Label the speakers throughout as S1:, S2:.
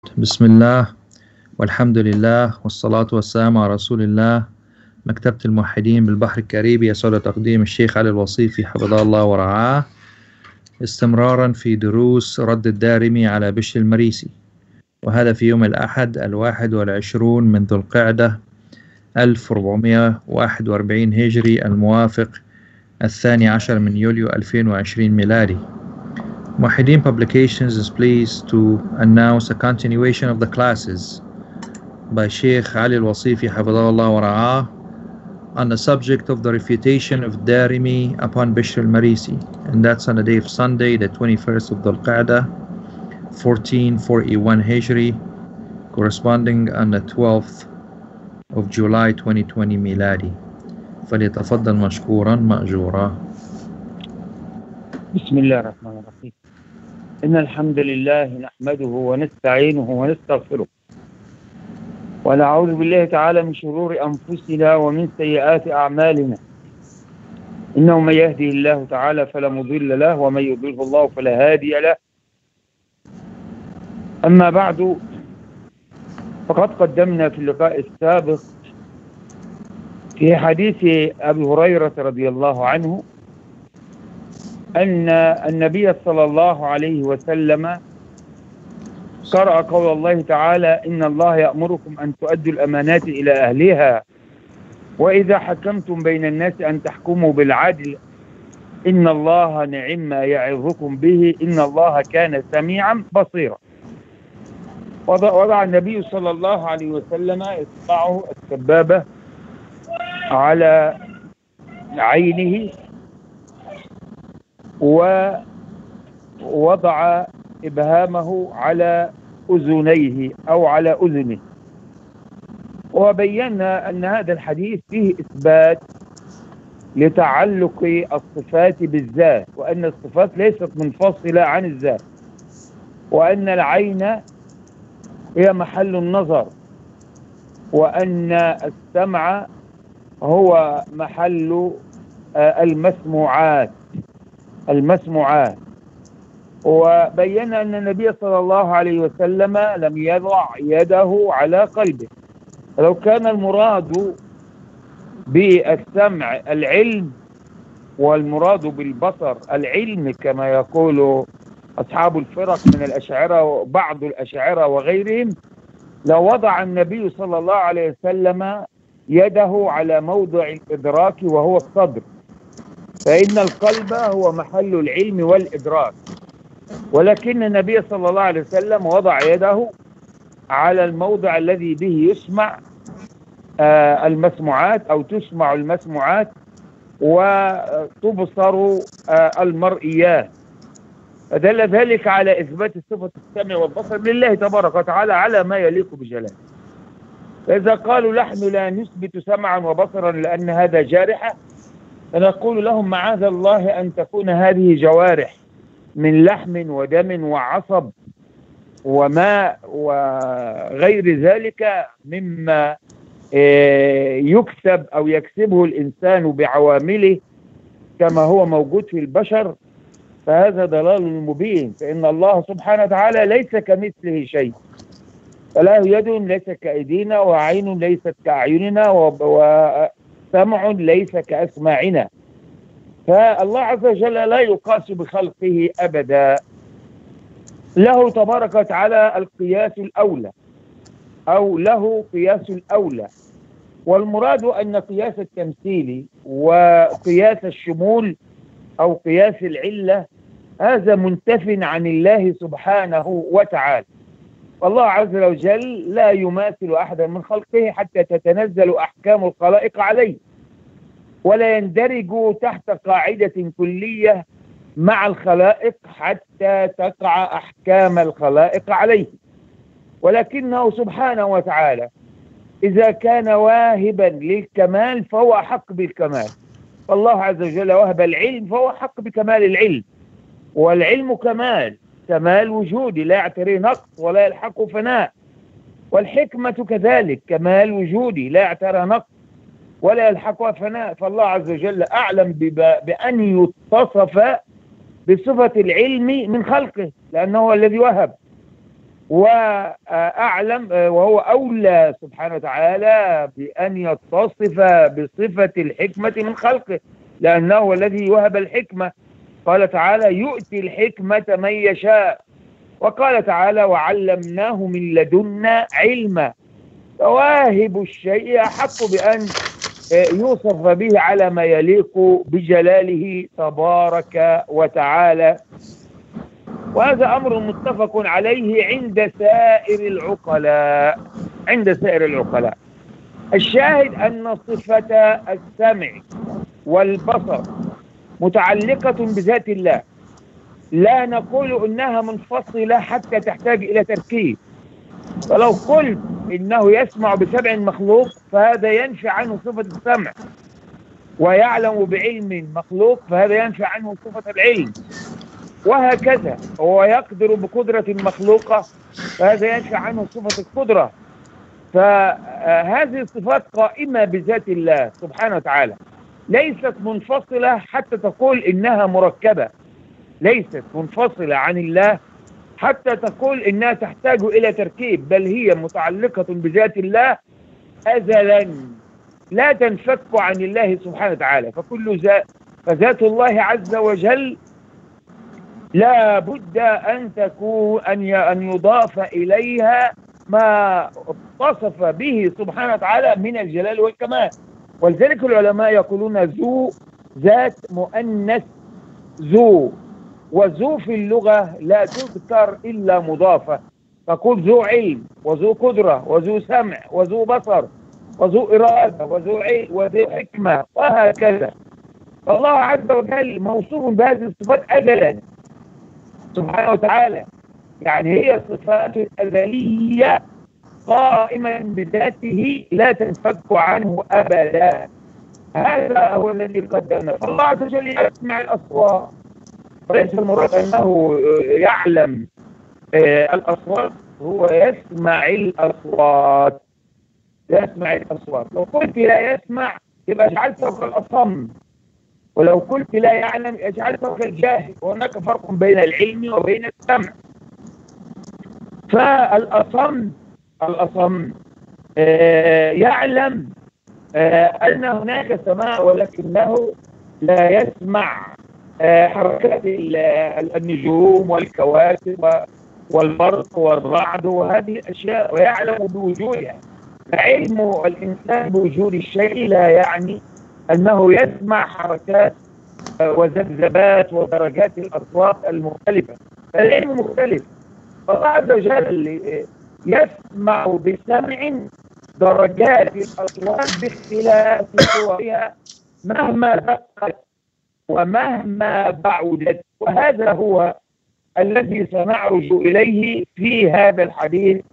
S1: بسم الله والحمد لله والصلاة والسلام على رسول الله. مكتبة الموحدين بالبحر الكاريبي يسعد تقديم الشيخ علي الوصيفي حفظه الله ورعاه، استمرارا في دروس رد الدارمي على بشر المريسي، وهذا في يوم الأحد 21 من ذو القعدة 1441 هجري الموافق 12 من يوليو 2020 ميلادي. Muwahideen Publications is pleased to announce a continuation of the classes by Sheikh Ali al-Wasifi Hafidhahullah wa Ra'ah on the subject of the refutation of Darimi upon Bishr al-Marisi, and that's on the day of Sunday, the 21st of Dhul Qa'dah, 1441 Hijri, corresponding on the 12th of July 2020 Miladi. فليتفضل مشكورا مأجورا.
S2: بسم الله الرحمن الرحيم. إن الحمد لله نحمده ونستعينه ونستغفره ونعوذ بالله تعالى من شرور أنفسنا ومن سيئات أعمالنا. إنه من يهده الله تعالى فلا مضل له ومن يضلله الله فلا هادي له. أما بعد، فقد قدمنا في اللقاء السابق في حديث أبي هريرة رضي الله عنه أن النبي صلى الله عليه وسلم قرأ قول الله تعالى: إن الله يأمركم أن تؤدوا الأمانات إلى أهلها وإذا حكمتم بين الناس أن تحكموا بالعدل إن الله نعم ما يعظكم به إن الله كان سميعا بصيرا. وضع النبي صلى الله عليه وسلم إصبعه السبابة على عينه ووضع إبهامه على أذنيه أو على أذنه، وبينا أن هذا الحديث فيه إثبات لتعلق الصفات بالذات، وأن الصفات ليست منفصلة عن الذات، وأن العين هي محل النظر، وأن السمع هو محل المسموعات. وبينا أن النبي صلى الله عليه وسلم لم يضع يده على قلبه. لو كان المراد بالسمع العلم والمراد بالبصر العلم كما يقول أصحاب الفرق من الأشاعرة وبعض الأشاعرة وغيرهم، لوضع النبي صلى الله عليه وسلم يده على موضع الإدراك وهو الصدر، فإن القلب هو محل العلم والإدراك، ولكن النبي صلى الله عليه وسلم وضع يده على الموضع الذي به يسمع المسموعات أو تسمع المسموعات وتبصر المرئيات، فدل ذلك على إثبات صفة السمع والبصر لله تبارك وتعالى على ما يليق بجلاله. فإذا قالوا نحن لا نثبت سمعا وبصرا لأن هذا جارحة، فنقول لهم معاذ الله أن تكون هذه جوارح من لحم ودم وعصب وماء وغير ذلك مما يكسب أو يكسبه الإنسان بعوامله كما هو موجود في البشر، فهذا ضلال مبين. فإن الله سبحانه وتعالى ليس كمثله شيء، فله يد ليس كأيدينا وعين ليست كأعيننا وسمع ليس كأسماعنا، فالله عز وجل لا يقاس بخلقه أبدا. له تبارك وتعالى القياس الأولى أو له قياس الأولى، والمراد أن قياس التمثيل وقياس الشمول أو قياس العلة هذا منتف عن الله سبحانه وتعالى. والله عز وجل لا يماثل أحدا من خلقه حتى تتنزل أحكام الخلائق عليه، ولا يندرج تحت قاعدة كلية مع الخلائق حتى تقع أحكام الخلائق عليه. ولكنه سبحانه وتعالى إذا كان واهبا للكمال فهو أحق بالكمال، فالله عز وجل وهب العلم فهو أحق بكمال العلم، والعلم كمال وجودي لا يعتريه نقص ولا يلحقه فناء، والحكمة كذلك كمال وجودي لا يعتريه نقص ولا يلحقها فناء. فالله عز وجل أعلم بأن يتصف بصفة العلم من خلقه لأنه هو الذي وهب، وأعلم وهو أولى سبحانه وتعالى بأن يتصف بصفة الحكمة من خلقه، لأنه هو الذي وهب الحكمة. قال تعالى يؤتي الحكمة من يشاء، وقال تعالى وعلمناه من لدنا علما. فواهب الشيء أحق بأن يوصف به على ما يليق بجلاله تبارك وتعالى، وهذا أمر متفق عليه عند سائر العقلاء. الشاهد أن صفة السمع والبصر متعلقة بذات الله، لا نقول إنها منفصلة حتى تحتاج إلى تركيب. فلو قلت إنه يسمع بسمع مخلوق فهذا ينفي عنه صفة السمع، ويعلم بعلم مخلوق فهذا ينفي عنه صفة العلم، وهكذا. هو يقدر بقدرة مخلوقة فهذا ينفي عنه صفة القدرة. فهذه الصفات قائمة بذات الله سبحانه وتعالى، ليست منفصلة حتى تقول إنها مركبة، ليست منفصلة عن الله حتى تقول إنها تحتاج إلى تركيب، بل هي متعلقة بذات الله أزلا، لا تنفك عن الله سبحانه وتعالى. فذات الله عز وجل لا بد أن تكون أن يضاف إليها ما اتصف به سبحانه وتعالى من الجلال والكمال. ولذلك العلماء يقولون ذو ذات مؤنث ذو، وذو في اللغة لا تذكر إلا مضافة، تقول ذو علم وذو قدرة وذو سمع وذو بصر وذو إرادة وذو علم وذو حكمة وهكذا. الله عز وجل موصوف بهذه الصفات أزلا سبحانه وتعالى، يعني هي صفات أزلية قائمة بذاته لا تنفك عنه أبدا. هذا هو الذي قدمنا. فالله عز وجل يسمع الأصوات، وليس المراد أنه يعلم الأصوات، هو يسمع الأصوات. لو قلت لا يسمع يبقى جعلته كالأصم، ولو قلت لا يعلم جعلته كالجاهل، وهناك فرق بين العلم وبين السمع. فالأصم يعلم أن هناك سماء ولكنه لا يسمع حركات النجوم والكواكب والبرق والرعد وهذه الأشياء، ويعلم بوجودها. علم الإنسان بوجود الشيء لا يعني أنه يسمع حركات وذبذبات ودرجات الأصوات المختلفة، العلم مختلف. الله عز وجل يسمع بسمع درجات الأصوات باختلاف صورها مهما دقت ومهما بعدت، وهذا هو الذي سنعرج إليه في هذا الحديث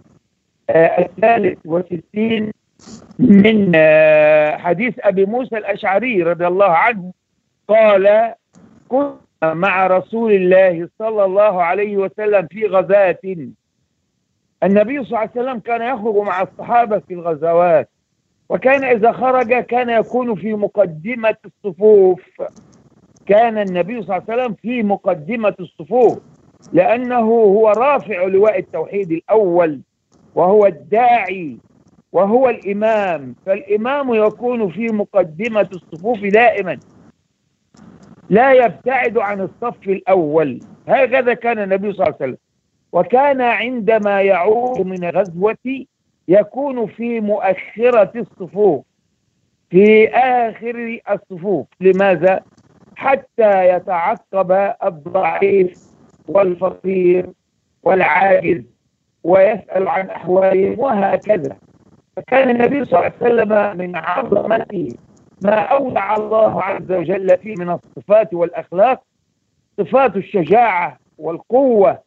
S2: 63 من حديث أبي موسى الأشعري رضي الله عنه. قال كنت مع رسول الله صلى الله عليه وسلم في غزاة. النبي صلى الله عليه وسلم كان يخرج مع الصحابة في الغزوات، وكان إذا خرج كان يكون في مقدمة الصفوف. كان النبي صلى الله عليه وسلم في مقدمة الصفوف، لأنه هو رافع لواء التوحيد الأول، وهو الداعي، وهو الإمام. فالإمام يكون في مقدمة الصفوف دائما، لا يبتعد عن الصف الأول. هكذا كان النبي صلى الله عليه وسلم. وكان عندما يعود من غزوة يكون في مؤخرة الصفوف، في آخر الصفوف. لماذا؟ حتى يتعقب الضعيف والفقير والعاجز ويسأل عن أحوالهم وهكذا. فكان النبي صلى الله عليه وسلم من عظمته ما أودع الله عز وجل فيه من الصفات والأخلاق صفات الشجاعة والقوة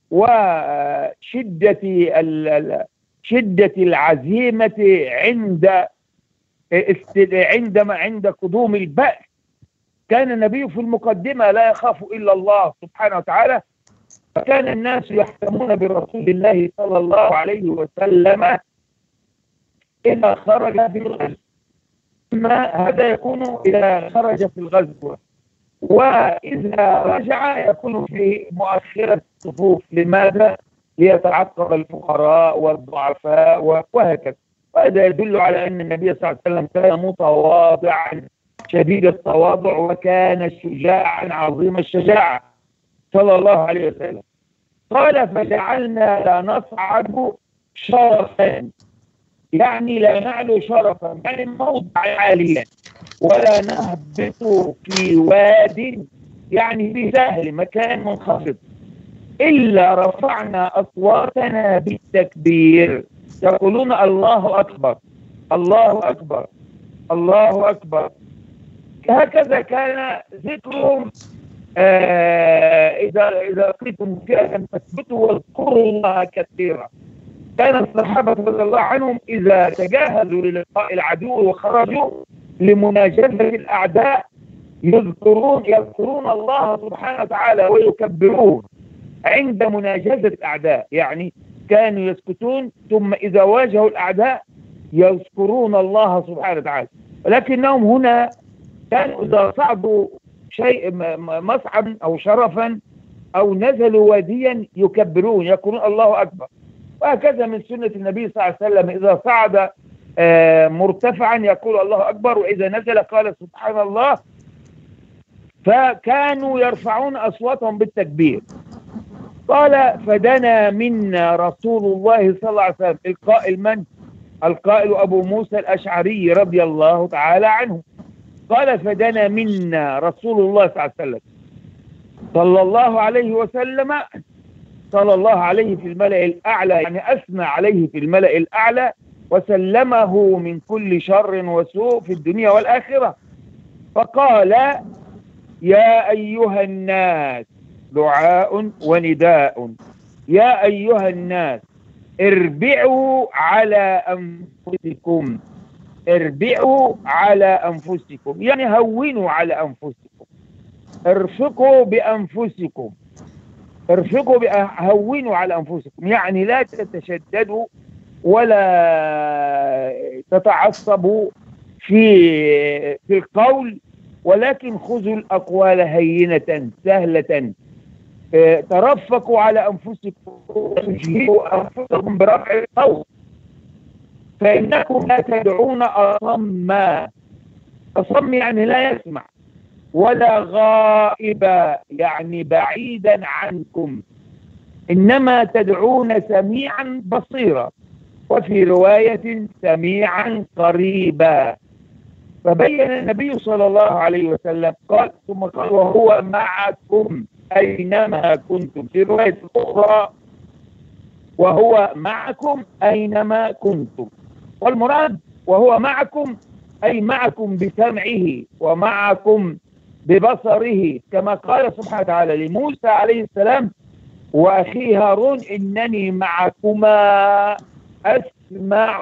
S2: وشدة العزيمة عند قدوم البأس. كان النبي في المقدمة لا يخاف إلا الله سبحانه وتعالى. فكان الناس يحكمون برسول الله صلى الله عليه وسلم إذا خرج في الغزو، هذا يكون إذا خرج في الغزوة، وإذا رجع يكون في مؤخرة الصفوف. لماذا؟ ليتعقب الفقراء والضعفاء وهكذا. وهذا يدل على أن النبي صلى الله عليه وسلم كان متواضعا شديد التواضع، وكان شجاعا عظيم الشجاعة صلى الله عليه وسلم. قال فجعلنا لا نصعد شرفا، يعني لا نعلو شرفا يعني موضع عاليا، ولا نهبط في واد يعني في سهل مكان منخفض، إلا رفعنا أصواتنا بالتكبير، يقولون الله أكبر الله أكبر الله أكبر. هكذا كان ذكرهم. إذا قلتم فئة فاثبتوا واذكروا الله كثيرا. كان الصحابة رضي الله عنهم إذا تجهزوا للقاء العدو وخرجوا لمناجزة الأعداء يذكرون الله سبحانه وتعالى ويكبرون عند مناجزة الأعداء، يعني كانوا يسكتون ثم إذا واجهوا الأعداء يذكرون الله سبحانه وتعالى. ولكنهم هنا كانوا إذا صعدوا شيء مصعدا أو شرفا أو نزلوا واديا يكبرون يقولون الله أكبر. وهكذا من سنة النبي صلى الله عليه وسلم إذا صعد مرتفعا يقول الله أكبر، وإذا نزل قال سبحان الله. فكانوا يرفعون أصواتهم بالتكبير. قال فدنا منا رسول الله صلى الله عليه وسلم. القائل من؟ القائل أبو موسى الأشعري رضي الله تعالى عنه. قال فدنا منا رسول الله صلى الله عليه وسلم صلى الله عليه وسلم، صلى الله عليه في الملأ الأعلى، يعني أثنى عليه في الملأ الأعلى وسلمه من كل شر وسوء في الدنيا والآخرة. فقال يا أيها الناس، دعاء ونداء، يا أيها الناس اربعوا على أنفسكم، اربعوا على أنفسكم يعني هونوا على أنفسكم، ارفقوا بأنفسكم، هونوا على أنفسكم، يعني لا تتشددوا ولا تتعصبوا في القول، ولكن خذوا الأقوال هينة سهلة. ترفقوا على أنفسكم وتجهدوا أنفسكم برفع الصوت، فإنكم لا تدعون أصما، أصم يعني لا يسمع، ولا غائبا يعني بعيدا عنكم، إنما تدعون سميعا بصيرا، وفي رواية سميعا قريبا. فبين النبي صلى الله عليه وسلم قال ثم قال وهو معكم أينما كنتم، في رواية أخرى وهو معكم أينما كنتم. والمراد وهو معكم أي معكم بسمعه ومعكم ببصره، كما قال سبحانه وتعالى لموسى عليه السلام وأخيه هارون إنني معكما أسمع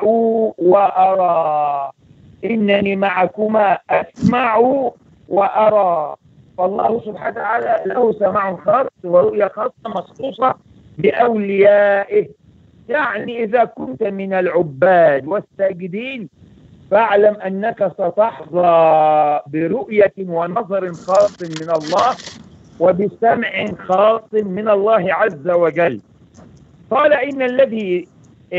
S2: وأرى، إنني معكما أسمع وأرى. فالله سبحانه وتعالى له سماع خاص ورؤية خاصة مخصوصة بأوليائه. يعني إذا كنت من العباد والساجدين فاعلم أنك ستحظى برؤية ونظر خاص من الله وبسمع خاص من الله عز وجل. قال إن الذي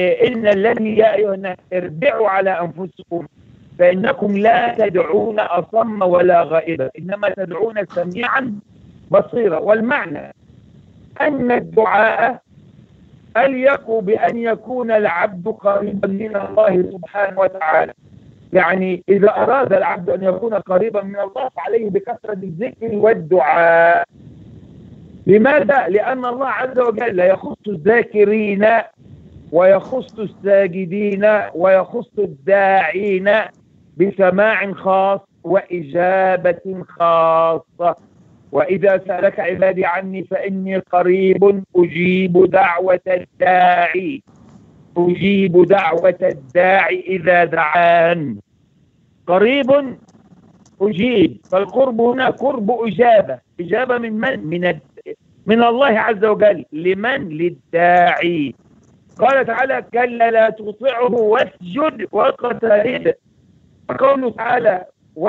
S2: يا أيها الناس اربعوا على أنفسكم فإنكم لا تدعون أصم ولا غائبا، إنما تدعون سميعا بصيرا. والمعنى أن الدعاء أليق بأن يكون العبد قريبا من الله سبحانه وتعالى. يعني إذا أراد العبد أن يكون قريبا من الله فعليه بكثرة الذكر والدعاء. لماذا؟ لأن الله عز وجل يخص الذاكرين ويخص الساجدين ويخص الداعين بسماع خاص وإجابة خاصة. وإذا سألك عبادي عني فإني قريب أجيب دعوة الداعي، أجيب دعوة الداعي إذا دعان، قريب أجيب. فالقرب هنا قرب إجابة من الله عز وجل. لمن؟ للداعي. قال تعالى كلا لا تطعه واسجد واقترب. قوله تعالى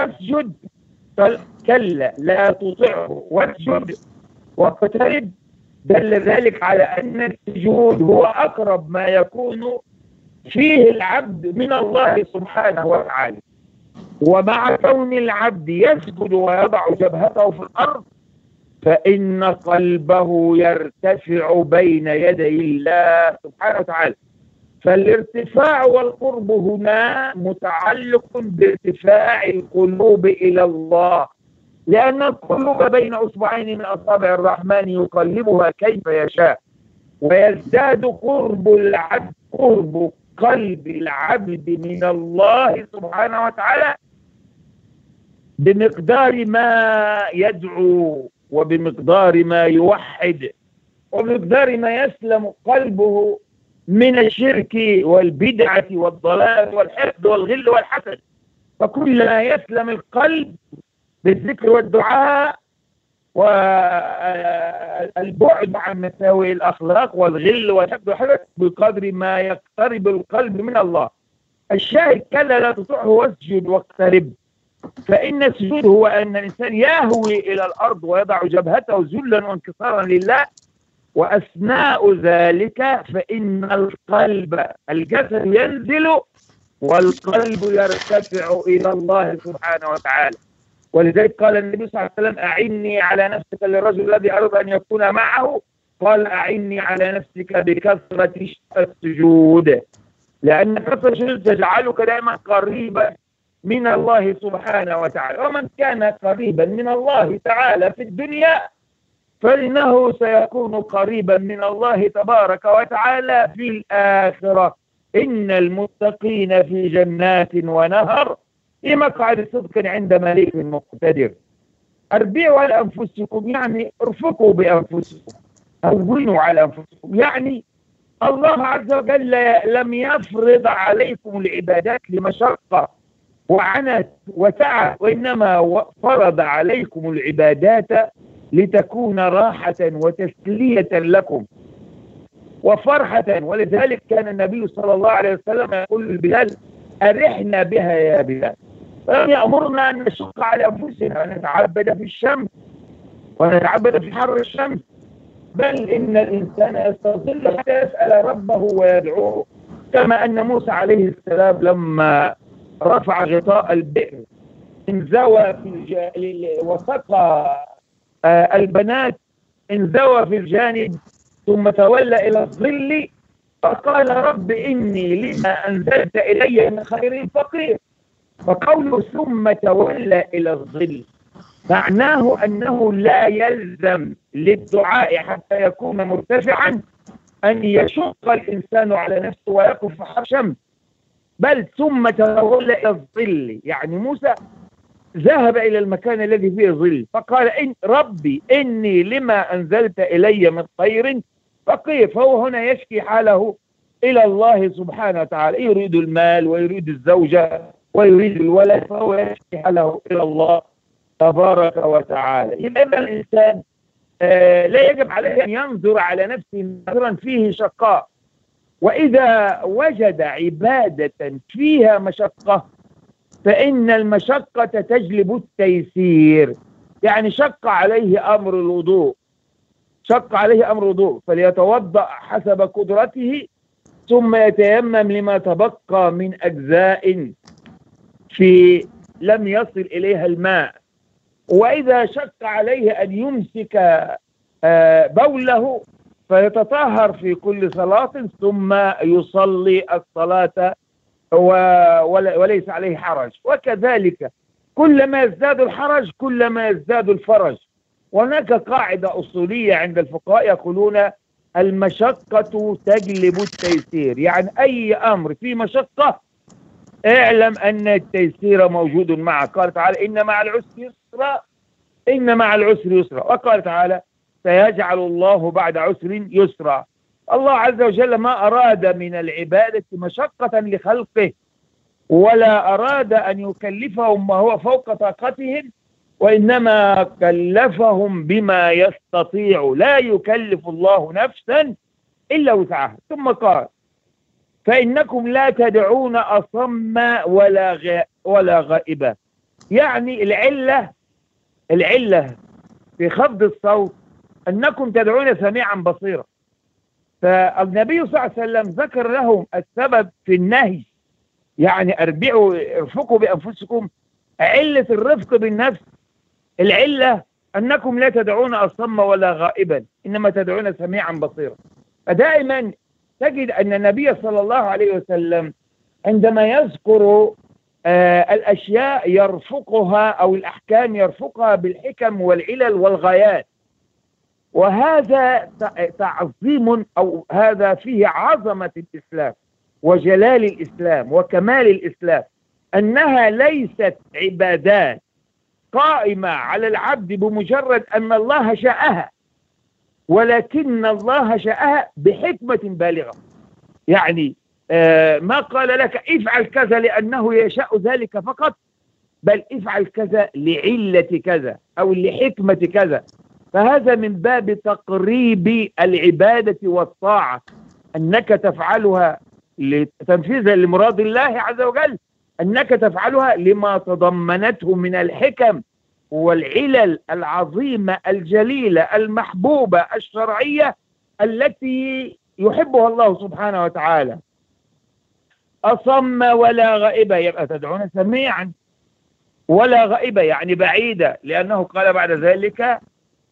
S2: واسجد، كلا لا تطعه واسجد واقترب، دل ذلك على أن السجود هو أقرب ما يكون فيه العبد من الله سبحانه وتعالى. ومع كون العبد يسجد ويضع جبهته في الأرض فإن قلبه يرتفع بين يدي الله سبحانه وتعالى. فالارتفاع والقرب هنا متعلق بارتفاع القلوب إلى الله، لأن القلوب بين أصبعين من أصابع الرحمن يقلبها كيف يشاء، ويزداد قرب قلب العبد من الله سبحانه وتعالى بمقدار ما يدعو، وبمقدار ما يوحد، وبمقدار ما يسلم قلبه من الشرك والبدعة والضلال والحقد والغل والحسد. فكلما يسلم القلب بالذكر والدعاء والبعد عن مساوئ الأخلاق والغل والحقد والحسد بقدر ما يقترب القلب من الله. الشاهد كلا لا تطعه واسجد واقترب. فإن السجود هو أن الإنسان يهوي إلى الأرض ويضع جبهته ذلا وانكسارا لله، وأثناء ذلك فإن القلب الجسد ينزل والقلب يرتفع إلى الله سبحانه وتعالى. ولذلك قال النبي صلى الله عليه وسلم أعني على نفسك للرجل الذي أراد أن يكون معه، قال أعني على نفسك بكثرة السجود، لأن كثرة السجود تجعلك دائما قريبا من الله سبحانه وتعالى. ومن كان قريبا من الله تعالى في الدنيا فإنه سيكون قريبا من الله تبارك وتعالى في الآخرة. إن المتقين في جنات ونهر في مقعد صدق عند مليك مقتدر. أربعوا على أنفسكم، يعني ارفقوا بأنفسكم، هونوا على أنفسكم. يعني الله عز وجل لم يفرض عليكم العبادات لمشقة وعنت وتعب، وإنما فرض عليكم العبادات لتكون راحة وتسلية لكم وفرحة. ولذلك كان النبي صلى الله عليه وسلم يقول لبلال أرحنا بها يا بلال. فلم يأمرنا أن نشق على أنفسنا ونتعبد في الشمس ونتعبد في حر الشمس، بل إن الإنسان يستظل حتى يسأل ربه ويدعوه. كما أن موسى عليه السلام لما رفع غطاء البئر انزوى في وسقى البنات، انزوى في الجانب ثم تولى إلى الظل فقال رب إني لما أنزلت إلي من خير فقير. فقوله ثم تولى إلى الظل معناه أنه لا يلزم للدعاء حتى يكون مرتفعا أن يشق الإنسان على نفسه ويقف في حر الشمس، بل ثم تولى إلى الظل. يعني موسى ذهب إلى المكان الذي فيه ظل فقال ربي إني لما أنزلت إلي من خير فقير. فهو هنا يشكي حاله إلى الله سبحانه وتعالى، يريد المال ويريد الزوجة ويريد الولد، فهو يشكي حاله إلى الله تبارك وتعالى. يبقى الإنسان لا يجب عليه أن ينظر على نفسه نظرا فيه شقاء، وإذا وجد عبادة فيها مشقة فإن المشقة تجلب التيسير. يعني شق عليه أمر الوضوء فليتوضأ حسب قدرته ثم يتيمم لما تبقى من أجزاء في لم يصل إليها الماء. وإذا شق عليه أن يمسك بوله فيتطهر في كل صلاة ثم يصلي الصلاة وليس عليه حرج. وكذلك كلما يزداد الحرج كلما يزداد الفرج. وهناك قاعدة أصولية عند الفقهاء يقولون المشقة تجلب التيسير، يعني أي أمر في مشقة اعلم أن التيسير موجود معك. قال تعالى إن مع العسر يسرا، وقال تعالى سيجعل الله بعد عسر يسرا. الله عز وجل ما أراد من العبادة مشقة لخلقه ولا أراد أن يكلفهم ما هو فوق طاقتهم، وإنما كلفهم بما يستطيع، لا يكلف الله نفسا إلا وسعها. ثم قال فإنكم لا تدعون أصم ولا غائبا. يعني العلة في خفض الصوت أنكم تدعون سميعا بصيرا. فالنبي صلى الله عليه وسلم ذكر لهم السبب في النهي، يعني ارفقوا بأنفسكم. علة الرفق بالنفس، العلة أنكم لا تدعون أصم ولا غائبا، إنما تدعون سميعا بصيرا. فدائما تجد أن النبي صلى الله عليه وسلم عندما يذكر الأشياء يرفقها، أو الأحكام يرفقها بالحكم والعلل والغايات، وهذا تعظيم، أو هذا فيه عظمة الإسلام وجلال الإسلام وكمال الإسلام، أنها ليست عبادات قائمة على العبد بمجرد أن الله شاءها، ولكن الله شاءها بحكمة بالغة. يعني ما قال لك افعل كذا لأنه يشاء ذلك فقط، بل افعل كذا لعلة كذا أو لحكمة كذا. فهذا من باب تقريب العبادة والطاعة، أنك تفعلها لتنفيذا لمراد الله عز وجل، أنك تفعلها لما تضمنته من الحكم والعلل العظيمة الجليلة المحبوبة الشرعية التي يحبها الله سبحانه وتعالى. أصم ولا غائبة، يبقى تدعون سميعا، ولا غائبة يعني بعيدة، لأنه قال بعد ذلك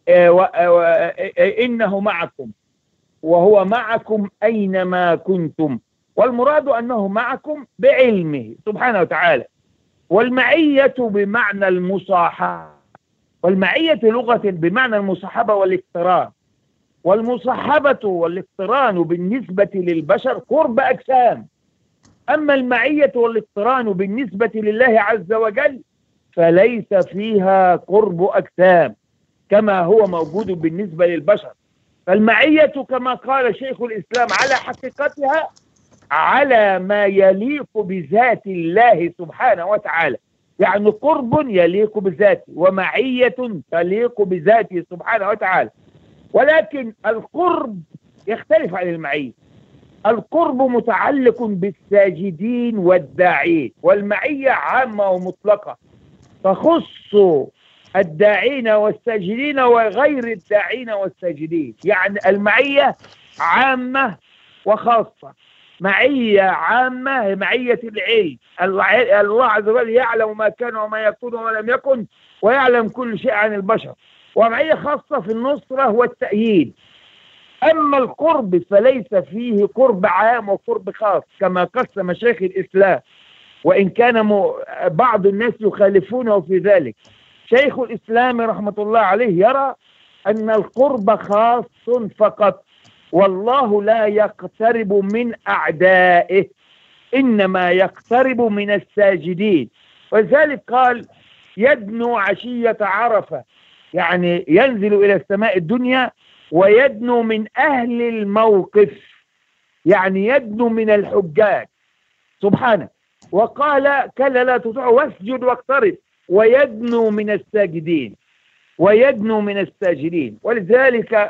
S2: إنه معكم وهو معكم أينما كنتم، والمراد أنه معكم بعلمه سبحانه وتعالى. والمعية بمعنى المصاحبة، والمعية لغة بمعنى المصاحبة والاقتران، والمصاحبة والاقتران بالنسبة للبشر قرب أجسام، أما المعية والاقتران بالنسبة لله عز وجل فليس فيها قرب أجسام كما هو موجود بالنسبة للبشر. فالمعية كما قال شيخ الإسلام على حقيقتها على ما يليق بذات الله سبحانه وتعالى، يعني قرب يليق بذاته ومعية تليق بذاته سبحانه وتعالى. ولكن القرب يختلف عن المعية. القرب متعلق بالساجدين والداعين، والمعية عامة ومطلقة تخص الداعين والساجدين وغير الداعين والساجدين. يعني المعية عامة وخاصة. معية عامة هي معية العلم، الله عز وجل يعلم ما كان وما يكون وما لم يكن، ويعلم كل شيء عن البشر. ومعية خاصة في النصرة والتأييد. أما القرب فليس فيه قرب عام وقرب خاص كما قسم شيخ الإسلام، وإن كان بعض الناس يخالفونه في ذلك. شيخ الإسلام رحمة الله عليه يرى أن القرب خاص فقط، والله لا يقترب من أعدائه، إنما يقترب من الساجدين. ولذلك قال يدنو عشية عرفة، يعني ينزل إلى السماء الدنيا ويدنو من أهل الموقف، يعني يدنو من الحجاج سبحانه. وقال كلا لا تطع واسجد واقترب، ويدنو من الساجدين، ويدنو من الساجدين. ولذلك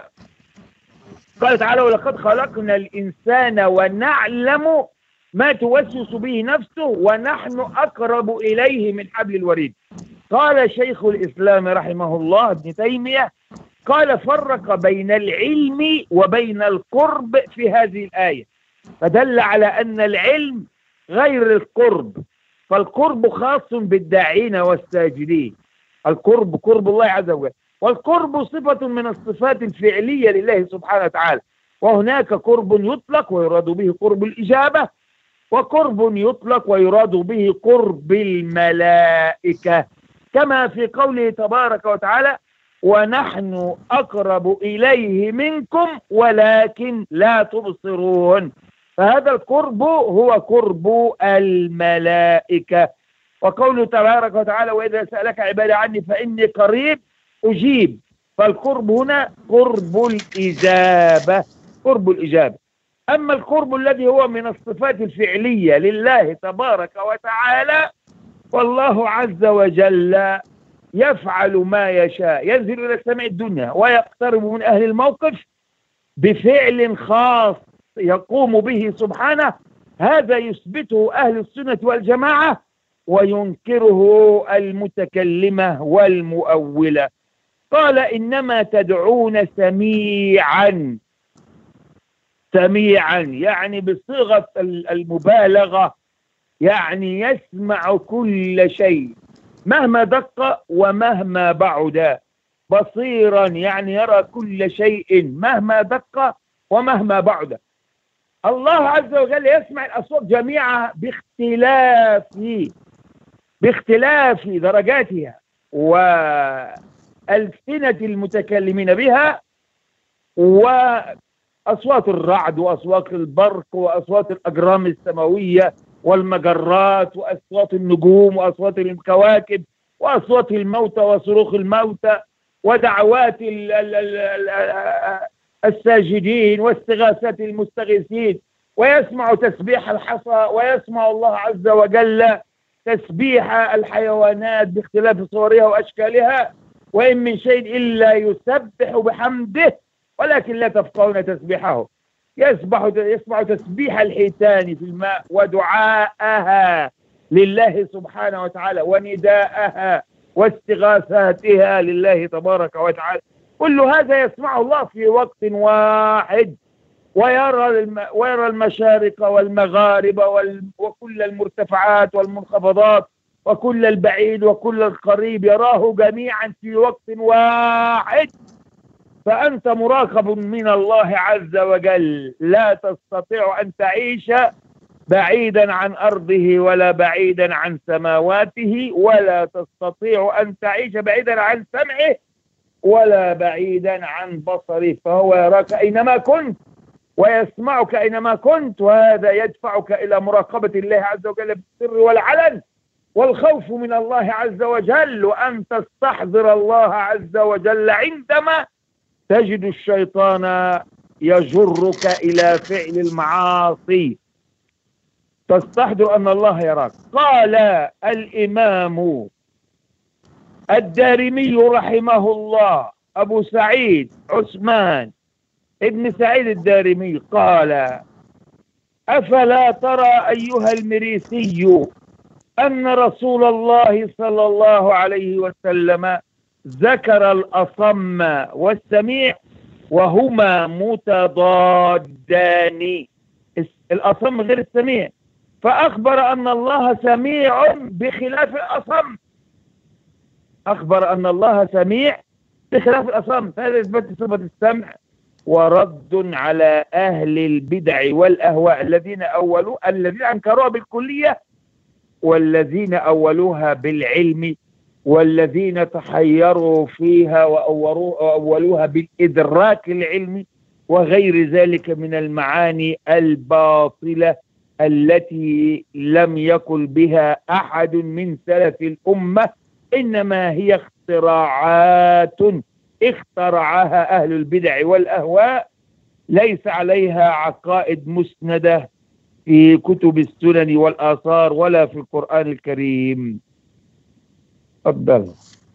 S2: قال تعالى ولقد خلقنا الإنسان ونعلم ما توسوس به نفسه ونحن أقرب إليه من حبل الوريد. قال شيخ الإسلام رحمه الله ابن تيمية قال فرق بين العلم وبين القرب في هذه الآية، فدل على أن العلم غير القرب، فالقرب خاص بالداعين والساجدين. القرب قرب الله عز وجل، والقرب صفة من الصفات الفعلية لله سبحانه وتعالى. وهناك قرب يطلق ويراد به قرب الإجابة، وقرب يطلق ويراد به قرب الملائكة، كما في قوله تبارك وتعالى ونحن أقرب إليه منكم ولكن لا تبصرون. فهذا القرب هو قرب الملائكة. وقوله تبارك وتعالى وإذا سألك عبادي عني فإني قريب أجيب، فالقرب هنا قرب الإجابة، قرب الإجابة. أما القرب الذي هو من الصفات الفعلية لله تبارك وتعالى، والله عز وجل يفعل ما يشاء، ينزل إلى السماء الدنيا ويقترب من أهل الموقف بفعل خاص يقوم به سبحانه. هذا يثبته أهل السنة والجماعة وينكره المتكلمة والمؤولة. قال إنما تدعون سميعا، سميعا يعني بصيغة المبالغة، يعني يسمع كل شيء مهما دق ومهما بعد، بصيرا يعني يرى كل شيء مهما دق ومهما بعد. الله عز وجل يسمع الأصوات جميعها باختلاف درجاتها وألسنة المتكلمين بها، وأصوات الرعد وأصوات البرق وأصوات الأجرام السماوية والمجرات وأصوات النجوم وأصوات الكواكب وأصوات الموتى وصراخ الموتى ودعوات الساجدين واستغاثات المستغيثين، ويسمع تسبيح الحصى، ويسمع الله عز وجل تسبيح الحيوانات باختلاف صورها وأشكالها، وإن من شيء إلا يسبح بحمده ولكن لا تفقهون تسبيحه. يسمع تسبيح الحيتان في الماء ودعاءها لله سبحانه وتعالى ونداءها واستغاثاتها لله تبارك وتعالى. كل هذا يسمعه الله في وقت واحد، ويرى المشارق والمغارب وكل المرتفعات والمنخفضات وكل البعيد وكل القريب، يراه جميعا في وقت واحد. فأنت مراقب من الله عز وجل، لا تستطيع أن تعيش بعيدا عن أرضه ولا بعيدا عن سماواته، ولا تستطيع أن تعيش بعيدا عن سمعه ولا بعيدا عن بصره، فهو يراك أينما كنت ويسمعك أينما كنت، وهذا يدفعك إلى مراقبة الله عز وجل بالسر والعلن والخوف من الله عز وجل، وأن تستحضر الله عز وجل عندما تجد الشيطان يجرك إلى فعل المعاصي، تستحضر أن الله يراك. قال الإمام الدارمي رحمه الله أبو سعيد عثمان ابن سعيد الدارمي قال: أفلا ترى أيها المريسي أن رسول الله صلى الله عليه وسلم ذكر الأصم والسميع وهما متضادان، الأصم غير السميع، فأخبر أن الله سميع بخلاف الأصم، أخبر أن الله سميع بخلاف الأصم، هذا إثبات صفة السمع ورد على أهل البدع والأهواء الذين أنكروها بالكلية والذين أولوها بالعلم والذين تحيروا فيها وأولوها بالإدراك العلمي وغير ذلك من المعاني الباطلة التي لم يقل بها أحد من سلف الأمة، إنما هي اختراعات اخترعها أهل البدع والأهواء ليس عليها عقائد مسندة في كتب السنن والآثار ولا في القرآن الكريم. تفضل.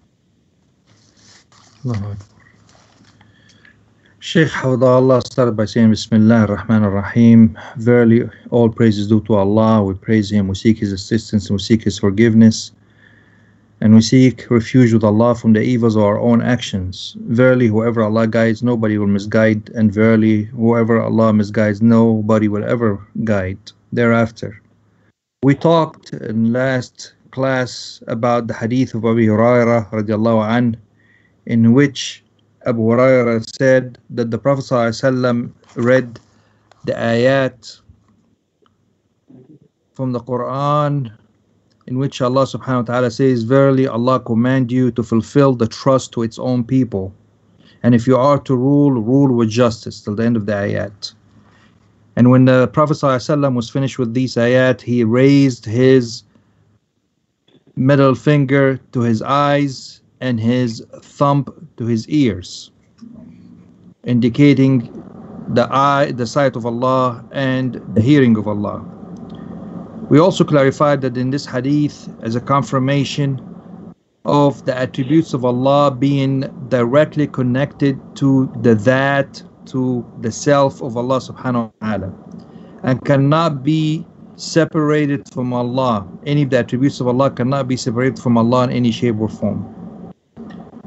S1: Sheikh Hafidhahullah started by saying, Bismillah ar-Rahman ar-Rahim. Verily, all praise is due to Allah. We praise Him, we seek His assistance, and we seek His forgiveness. And we seek refuge with Allah from the evils of our own actions. Verily, whoever Allah guides, nobody will misguide. And verily, whoever Allah misguides, nobody will ever guide thereafter. We talked in last class about the hadith of Abu Hurairah radiallahu anh, in which Abu Hurairah said that the Prophet ﷺ read the ayat from the Quran in which Allah subhanahu wa ta'ala says, verily Allah command you to fulfill the trust to its own people, and if you are to rule, rule with justice, till the end of the ayat. And when the Prophet ﷺ was finished with these ayat, he raised his middle finger to his eyes and his thumb to his ears, indicating the sight of Allah and the hearing of Allah. We also clarified that in this hadith, as a confirmation of the attributes of Allah being directly connected to the that, to the self of Allah subhanahu wa ta'ala, and cannot be separated from Allah. Any of the attributes of Allah cannot be separated from Allah in any shape or form.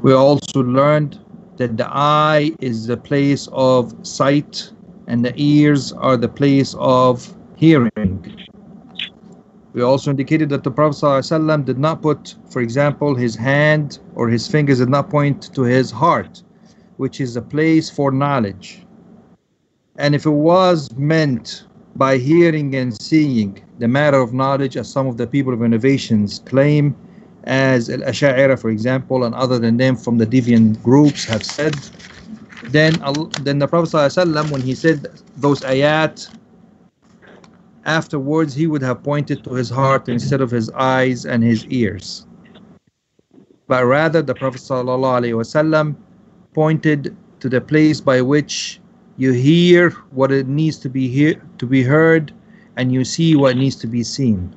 S1: We also learned that the eye is the place of sight and the ears are the place of hearing. We also indicated that the Prophet ﷺ did not put, for example, his hand or his fingers did not point to his heart, which is a place for knowledge. And if it was meant by hearing and seeing the matter of knowledge, as some of the people of innovations claim, as Al-Asha'ira, for example, and other than them from the deviant groups have said, then the Prophet ﷺ, when he said those ayat, afterwards he would have pointed to his heart instead of his eyes and his ears. But rather the Prophet ﷺ pointed to the place by which you hear what it needs to be heard, and you see what needs to be seen.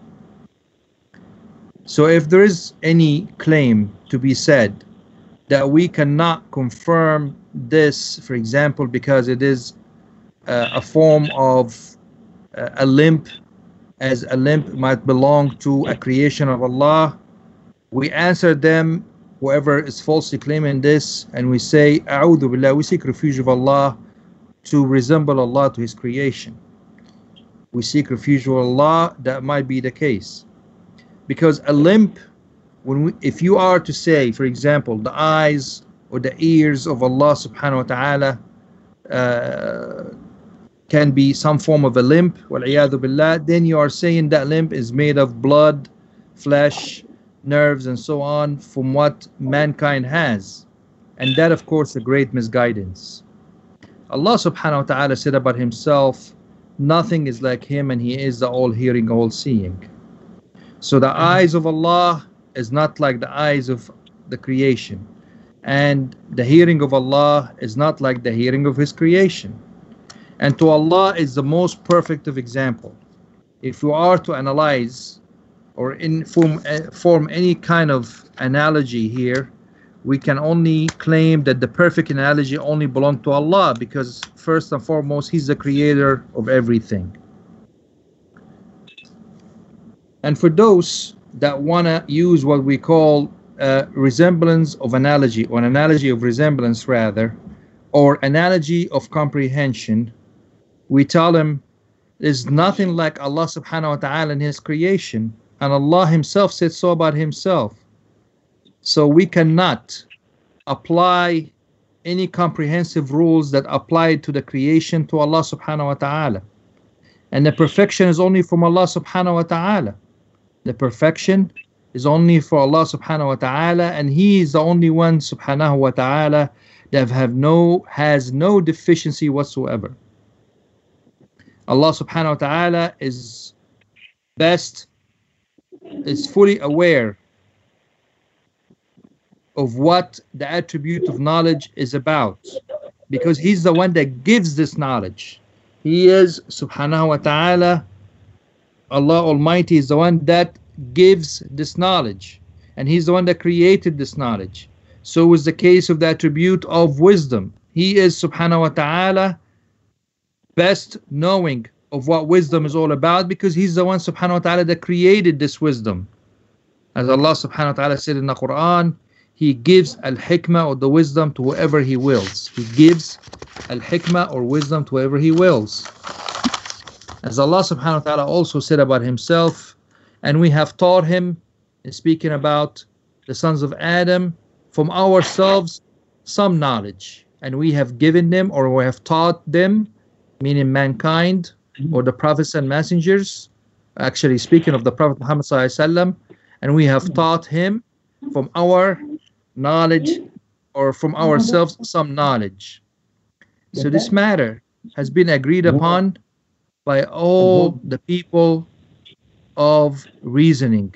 S1: So if there is any claim to be said that we cannot confirm this, for example, because it is a form of a limb, as a limb might belong to a creation of Allah, we answer them, whoever is falsely claiming this, and we say, A'udhu billah, we seek refuge of Allah to resemble Allah to His creation. We seek refuge of Allah, that might be the case. Because a limb, if you are to say, for example, the eyes or the ears of Allah subhanahu wa ta'ala can be some form of a limb, wal-iyadhu billah, then you are saying that limb is made of blood, flesh, nerves, and so on, from what mankind has. And that, of course, is a great misguidance. Allah subhanahu wa ta'ala said about Himself, nothing is like Him, and He is the all-hearing, all-seeing. So the eyes of Allah is not like the eyes of the creation, and the hearing of Allah is not like the hearing of His creation. And to Allah is the most perfect of example. If you are to analyze or form any kind of analogy here, we can only claim that the perfect analogy only belongs to Allah, because first and foremost He's the creator of everything. And for those that want to use what we call resemblance of analogy, or an analogy of resemblance rather, or analogy of comprehension, we tell them there's nothing like Allah subhanahu wa ta'ala in His creation, and Allah Himself said so about Himself. So we cannot apply any comprehensive rules that apply to the creation to Allah subhanahu wa ta'ala. And the perfection is only from Allah subhanahu wa ta'ala. The perfection is only for Allah subhanahu wa ta'ala, and He is the only one subhanahu wa ta'ala that has no deficiency whatsoever. Allah subhanahu wa ta'ala is fully aware of what the attribute of knowledge is about, because He's the one that gives this knowledge. He is subhanahu wa ta'ala, Allah Almighty is the one that gives this knowledge, and He's the one that created this knowledge. So is the case of the attribute of wisdom. He is subhanahu wa ta'ala best knowing of what wisdom is all about, because He's the one subhanahu wa ta'ala that created this wisdom. As Allah subhanahu wa ta'ala said in the Quran, He gives al-hikmah, or the wisdom, to whoever He wills. He gives al-hikmah, or wisdom, to whoever He wills. As Allah subhanahu wa ta'ala also said about Himself, and we have taught Him, speaking about the sons of Adam, from ourselves some knowledge, and we have given them, or we have taught them, meaning mankind, or the prophets and messengers, actually speaking of the Prophet Muhammad sallallahu alaihi wasallam, and we have taught him from our knowledge, or from ourselves some knowledge. So this matter has been agreed upon by all the people of reasoning.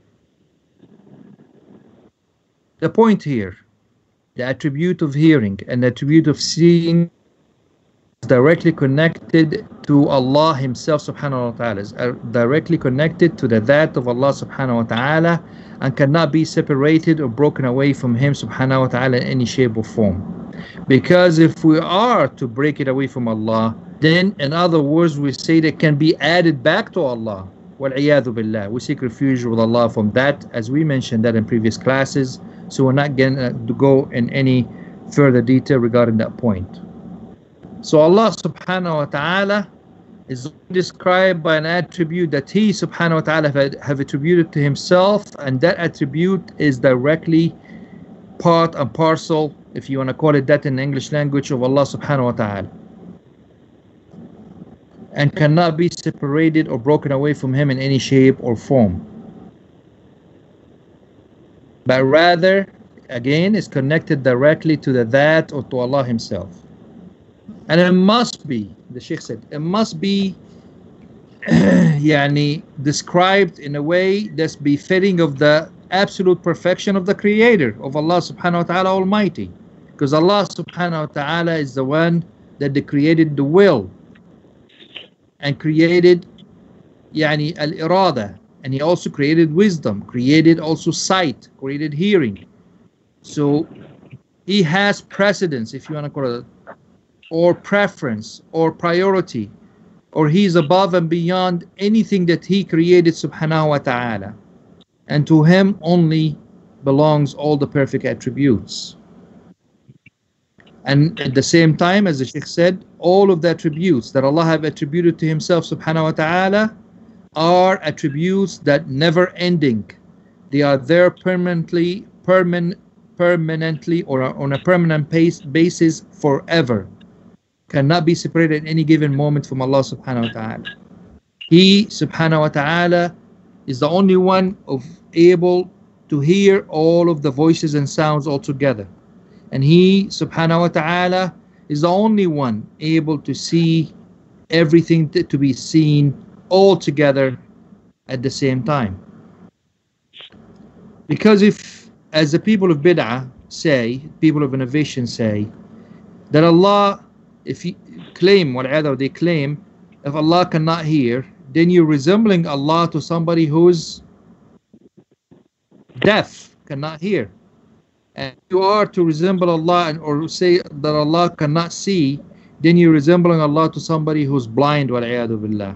S1: The point here, the attribute of hearing and the attribute of seeing is directly connected to Allah Himself subhanahu wa ta'ala, is directly connected to the that of Allah subhanahu wa ta'ala, and cannot be separated or broken away from Him subhanahu wa ta'ala in any shape or form. Because if we are to break it away from Allah, then in other words we say that can be added back to Allah, Wal-iyadhu billah. We seek refuge with Allah from that, as we mentioned that in previous classes. So we're not going to go in any further detail regarding that point. So Allah subhanahu wa ta'ala is described by an attribute that He subhanahu wa ta'ala have attributed to Himself, and that attribute is directly part and parcel, if you want to call it that in the English language, of Allah subhanahu wa ta'ala, and cannot be separated or broken away from Him in any shape or form, but rather again is connected directly to the that or to Allah Himself. And it must be, the Sheikh said, it must be described in a way that's befitting of the absolute perfection of the Creator, of Allah subhanahu wa ta'ala Almighty. Because Allah subhanahu wa ta'ala is the one that created the will and created al-irada, and He also created wisdom, created also sight, created hearing. So He has precedence, if you want to call it, or preference, or priority, or He's above and beyond anything that He created subhanahu wa ta'ala, and to Him only belongs all the perfect attributes. And at the same time, as the Sheikh said, all of the attributes that Allah have attributed to Himself subhanahu wa ta'ala are attributes that never ending. They are there permanently or on a permanent basis forever. Cannot be separated at any given moment from Allah subhanahu wa ta'ala. He subhanahu wa ta'ala is the only one able to hear all of the voices and sounds altogether. And He subhanahu wa ta'ala is the only one able to see everything to be seen all together at the same time. Because if, as the people of bid'ah say, people of innovation say, that Allah, if you claim, whatever they claim, if Allah cannot hear, then you're resembling Allah to somebody who's deaf, cannot hear. And if you are to resemble Allah or say that Allah cannot see, then you're resembling Allah to somebody who's blind, wal-iyadhu billah.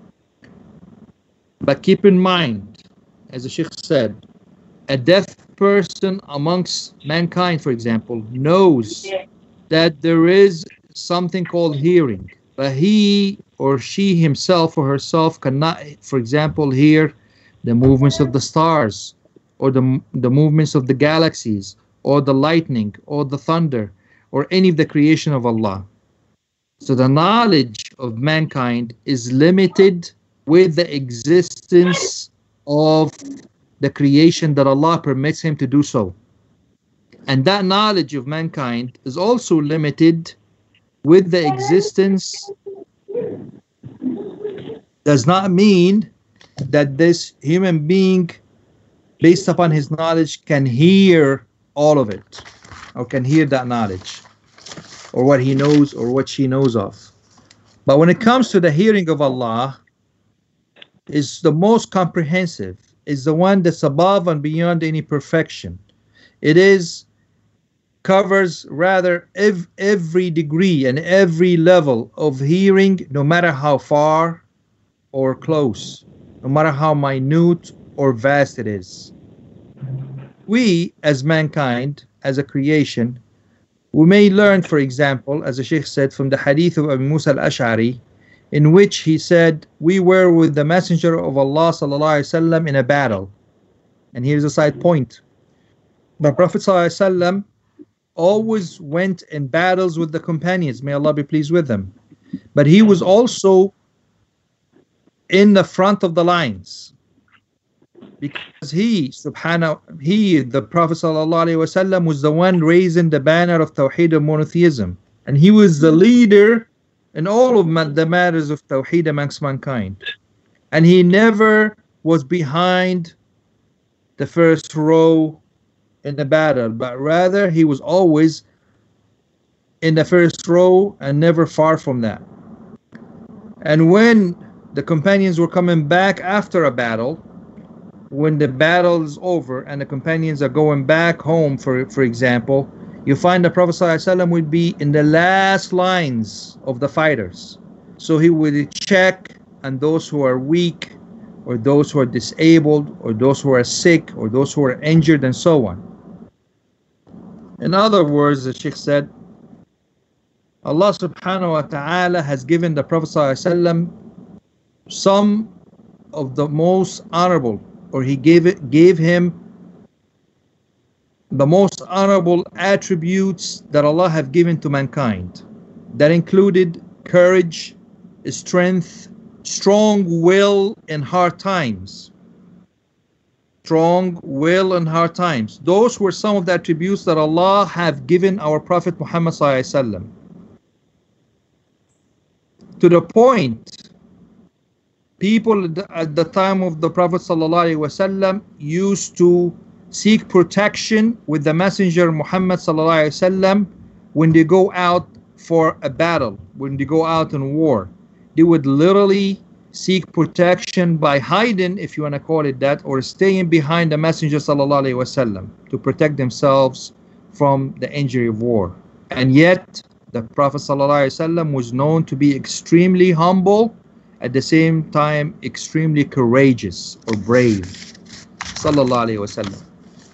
S1: But keep in mind, as the Sheikh said, a deaf person amongst mankind, for example, knows that there is something called hearing, but he or she himself or herself cannot, for example, hear the movements of the stars, or the movements of the galaxies, or the lightning, or the thunder, or any of the creation of Allah. So the knowledge of mankind is limited with the existence of the creation that Allah permits him to do so. And that knowledge of mankind is also limited with the existence. Does not mean that this human being, based upon his knowledge, can hear all of it, or can hear that knowledge, or what he knows or what she knows of. But when it comes to the hearing of Allah, is the most comprehensive, is the one that's above and beyond any perfection. It covers rather every degree and every level of hearing, no matter how far or close, no matter how minute or vast it is. We, as mankind, as a creation, we may learn, for example, as the Sheikh said, from the hadith of Abu Musa al-Ash'ari, in which he said, we were with the Messenger of Allah sallallahu alaihi wasallam in a battle. And here's a side point. The Prophet sallallahu alaihi wasallam always went in battles with the companions, may Allah be pleased with them. But he was also in the front of the lines, because the Prophet sallallahu alaihi wasallam was the one raising the banner of Tawheed and monotheism, and he was the leader in all of the matters of Tawheed amongst mankind. And he never was behind the first row in the battle, but rather he was always in the first row and never far from that. And when the companions were coming back after a battle, when the battle is over and the companions are going back home, for example, you find the Prophet ﷺ would be in the last lines of the fighters. So he would check on those who are weak, or those who are disabled, or those who are sick, or those who are injured, and so on. In other words, the Sheikh said, Allah subhanahu wa ta'ala has given the Prophet ﷺ some of the most honorable, or he gave him the most honorable attributes that Allah have given to mankind. That included courage, strength, strong will in hard times. Strong will in hard times. Those were some of the attributes that Allah have given our Prophet Muhammad ﷺ. To the point, people at the time of the Prophet ﷺ used to seek protection with the Messenger Muhammad ﷺ when they go out for a battle, when they go out in war. They would literally seek protection by hiding, if you want to call it that, or staying behind the Messenger ﷺ to protect themselves from the injury of war. And yet, the Prophet ﷺ was known to be extremely humble, at the same time extremely courageous or brave. Sallallahu Alaihi Wasallam.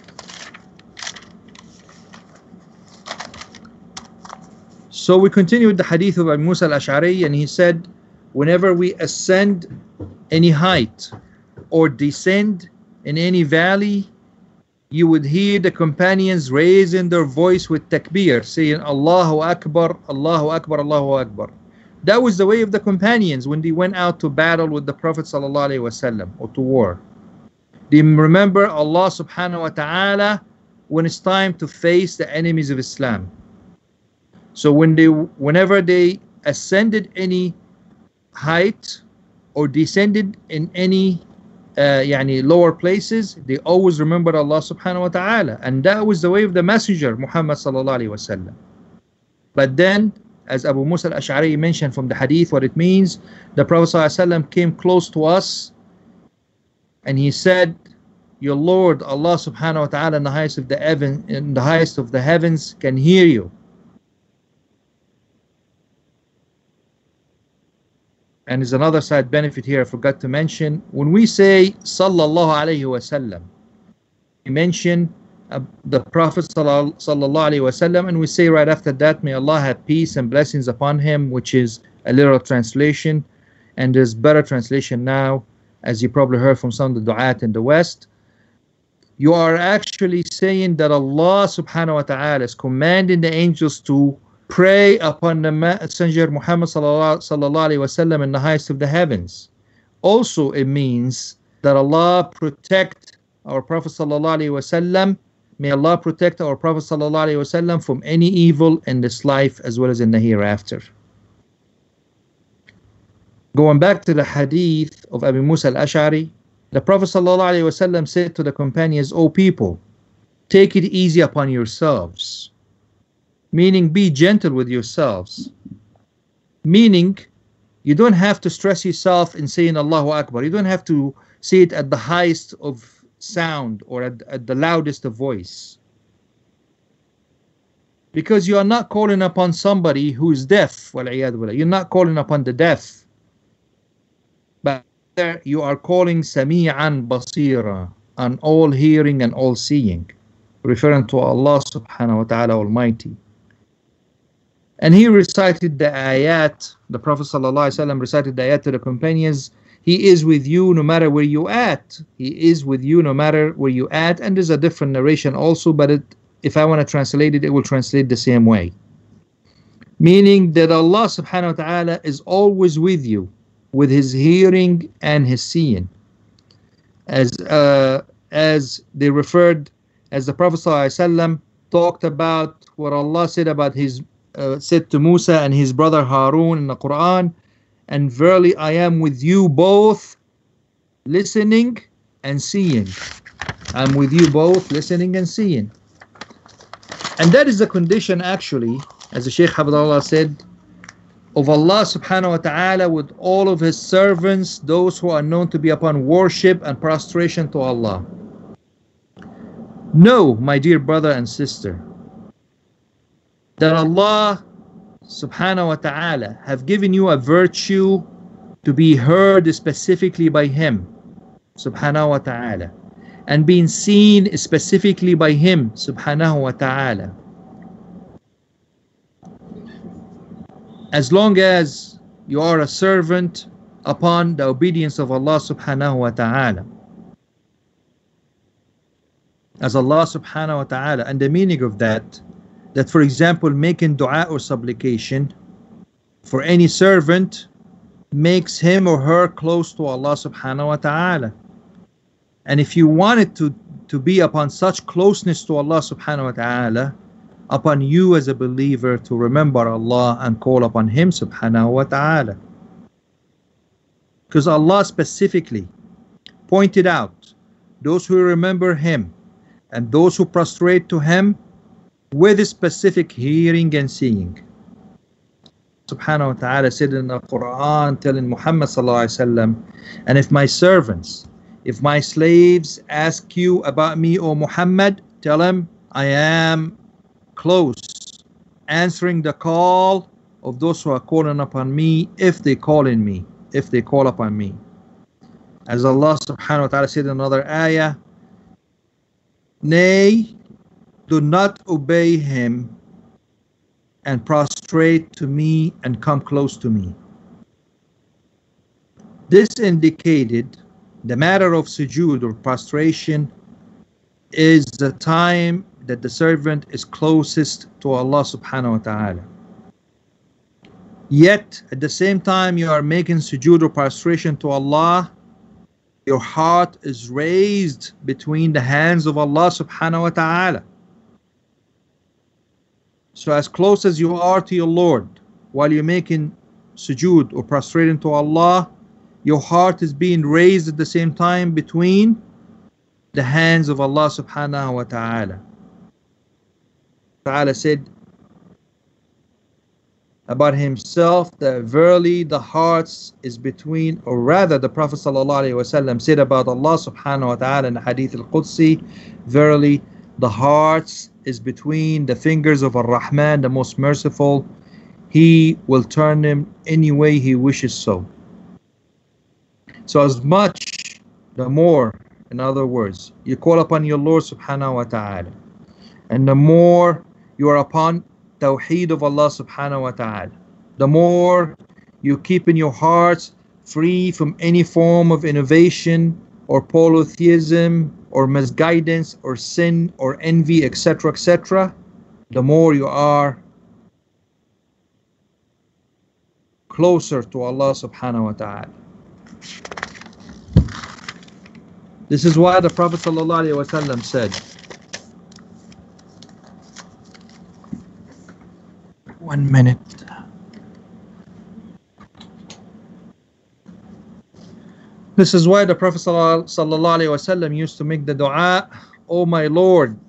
S1: So we continue with the hadith of Abu Musa al-Ash'ari, and he said, whenever we ascend any height or descend in any valley, you would hear the companions raising their voice with takbir, saying Allahu Akbar, Allahu Akbar, Allahu Akbar. That was the way of the companions when they went out to battle with the Prophet ﷺ, or to war. They remember Allah subhanahu wa ta'ala when it's time to face the enemies of Islam. So whenever they ascended any height or descended in any lower places, they always remembered Allah subhanahu wa ta'ala. And that was the way of the Messenger Muhammad sallallahu alaihi wasallam. But then, as Abu Musa al-Ash'ari mentioned from the hadith, what it means, the Prophet sallallahu alaihi wasallam came close to us and he said, your Lord Allah subhanahu wa ta'ala in the highest of the heavens can hear you. And there's another side benefit here I forgot to mention. When we say Sallallahu Alaihi Wasallam, we mention the Prophet Sallallahu Alaihi Wasallam, and we say right after that, may Allah have peace and blessings upon him, which is a literal translation. And there's better translation now, as you probably heard from some of the du'at in the West. You are actually saying that Allah subhanahu wa ta'ala is commanding the angels to pray upon the Messenger Muhammad sallallahu alaihi wasallam in the highest of the heavens. Also, it means that Allah protect our Prophet sallallahu alaihi wasallam. May Allah protect our Prophet sallallahu alaihi wasallam from any evil in this life as well as in the hereafter. Going back to the hadith of Abu Musa al-Ash'ari, the Prophet sallallahu alaihi wasallam said to the companions, O people, take it easy upon yourselves. Meaning, be gentle with yourselves. Meaning, you don't have to stress yourself in saying Allahu Akbar. You don't have to say it at the highest of sound or at the loudest of voice. Because you are not calling upon somebody who is deaf. You're not calling upon the deaf. But you are calling Sami'an Basira, an all hearing and all seeing, referring to Allah subhanahu wa ta'ala Almighty. And he recited the ayat, the Prophet ﷺ recited the ayat to the companions, he is with you no matter where you at. He is with you no matter where you at. And there's a different narration also, but if I want to translate it, it will translate the same way. Meaning that Allah subhanahu wa ta'ala is always with you, with his hearing and his seeing. As they referred, as the Prophet ﷺ talked about what Allah said about said to Musa and his brother Harun in the Quran, and verily I am with you both listening and seeing. I'm with you both listening and seeing. And that is the condition actually, as the Shaykh Habibullah said, of Allah subhanahu wa ta'ala with all of his servants, those who are known to be upon worship and prostration to Allah. Know, my dear brother and sister, that Allah subhanahu wa ta'ala have given you a virtue to be heard specifically by him. subhanahu wa ta'ala, and being seen specifically by him subhanahu wa ta'ala. As long as you are a servant upon the obedience of Allah subhanahu wa ta'ala. As Allah subhanahu wa ta'ala, and the meaning of that for example making dua or supplication for any servant makes him or her close to Allah subhanahu wa ta'ala. And if you wanted to be upon such closeness to Allah subhanahu wa ta'ala, upon you as a believer to remember Allah and call upon him subhanahu wa ta'ala. Because Allah specifically pointed out those who remember him and those who prostrate to him with specific hearing and seeing. Subhanahu wa ta'ala said in the Quran, telling Muhammad sallallahu alaihi wasallam, and if my servants, if my slaves ask you about me, O Muhammad, tell them I am close, answering the call of those who are calling upon me, if they call upon me. As Allah subhanahu wa ta'ala said in another ayah, nay, do not obey him and prostrate to me and come close to me. This indicated the matter of sujood or prostration is the time that the servant is closest to Allah subhanahu wa ta'ala. Yet at the same time you are making sujood or prostration to Allah, your heart is raised between the hands of Allah subhanahu wa ta'ala. So as close as you are to your Lord while you're making sujood or prostrating to Allah, your heart is being raised at the same time between the hands of Allah subhanahu wa ta'ala. Ta'ala said about himself that verily the hearts is between, or rather the Prophet sallallahu alaihi wasallam said about Allah subhanahu wa ta'ala in the Hadith al-Qudsi, verily the hearts is between the fingers of Ar-Rahman, the most merciful. He will turn them any way he wishes so. So as much, the more, in other words, you call upon your Lord subhanahu wa ta'ala, and the more you are upon Tawheed of Allah subhanahu wa ta'ala, the more you keep in your hearts free from any form of innovation or polytheism or misguidance or sin or envy, etc., etc., the more you are closer to Allah subhanahu wa ta'ala. This is why the Prophet sallallahu alaihi wasallam said, one minute. This is why the Prophet sallallahu alaihi wasallam used to make the dua, "O my Lord,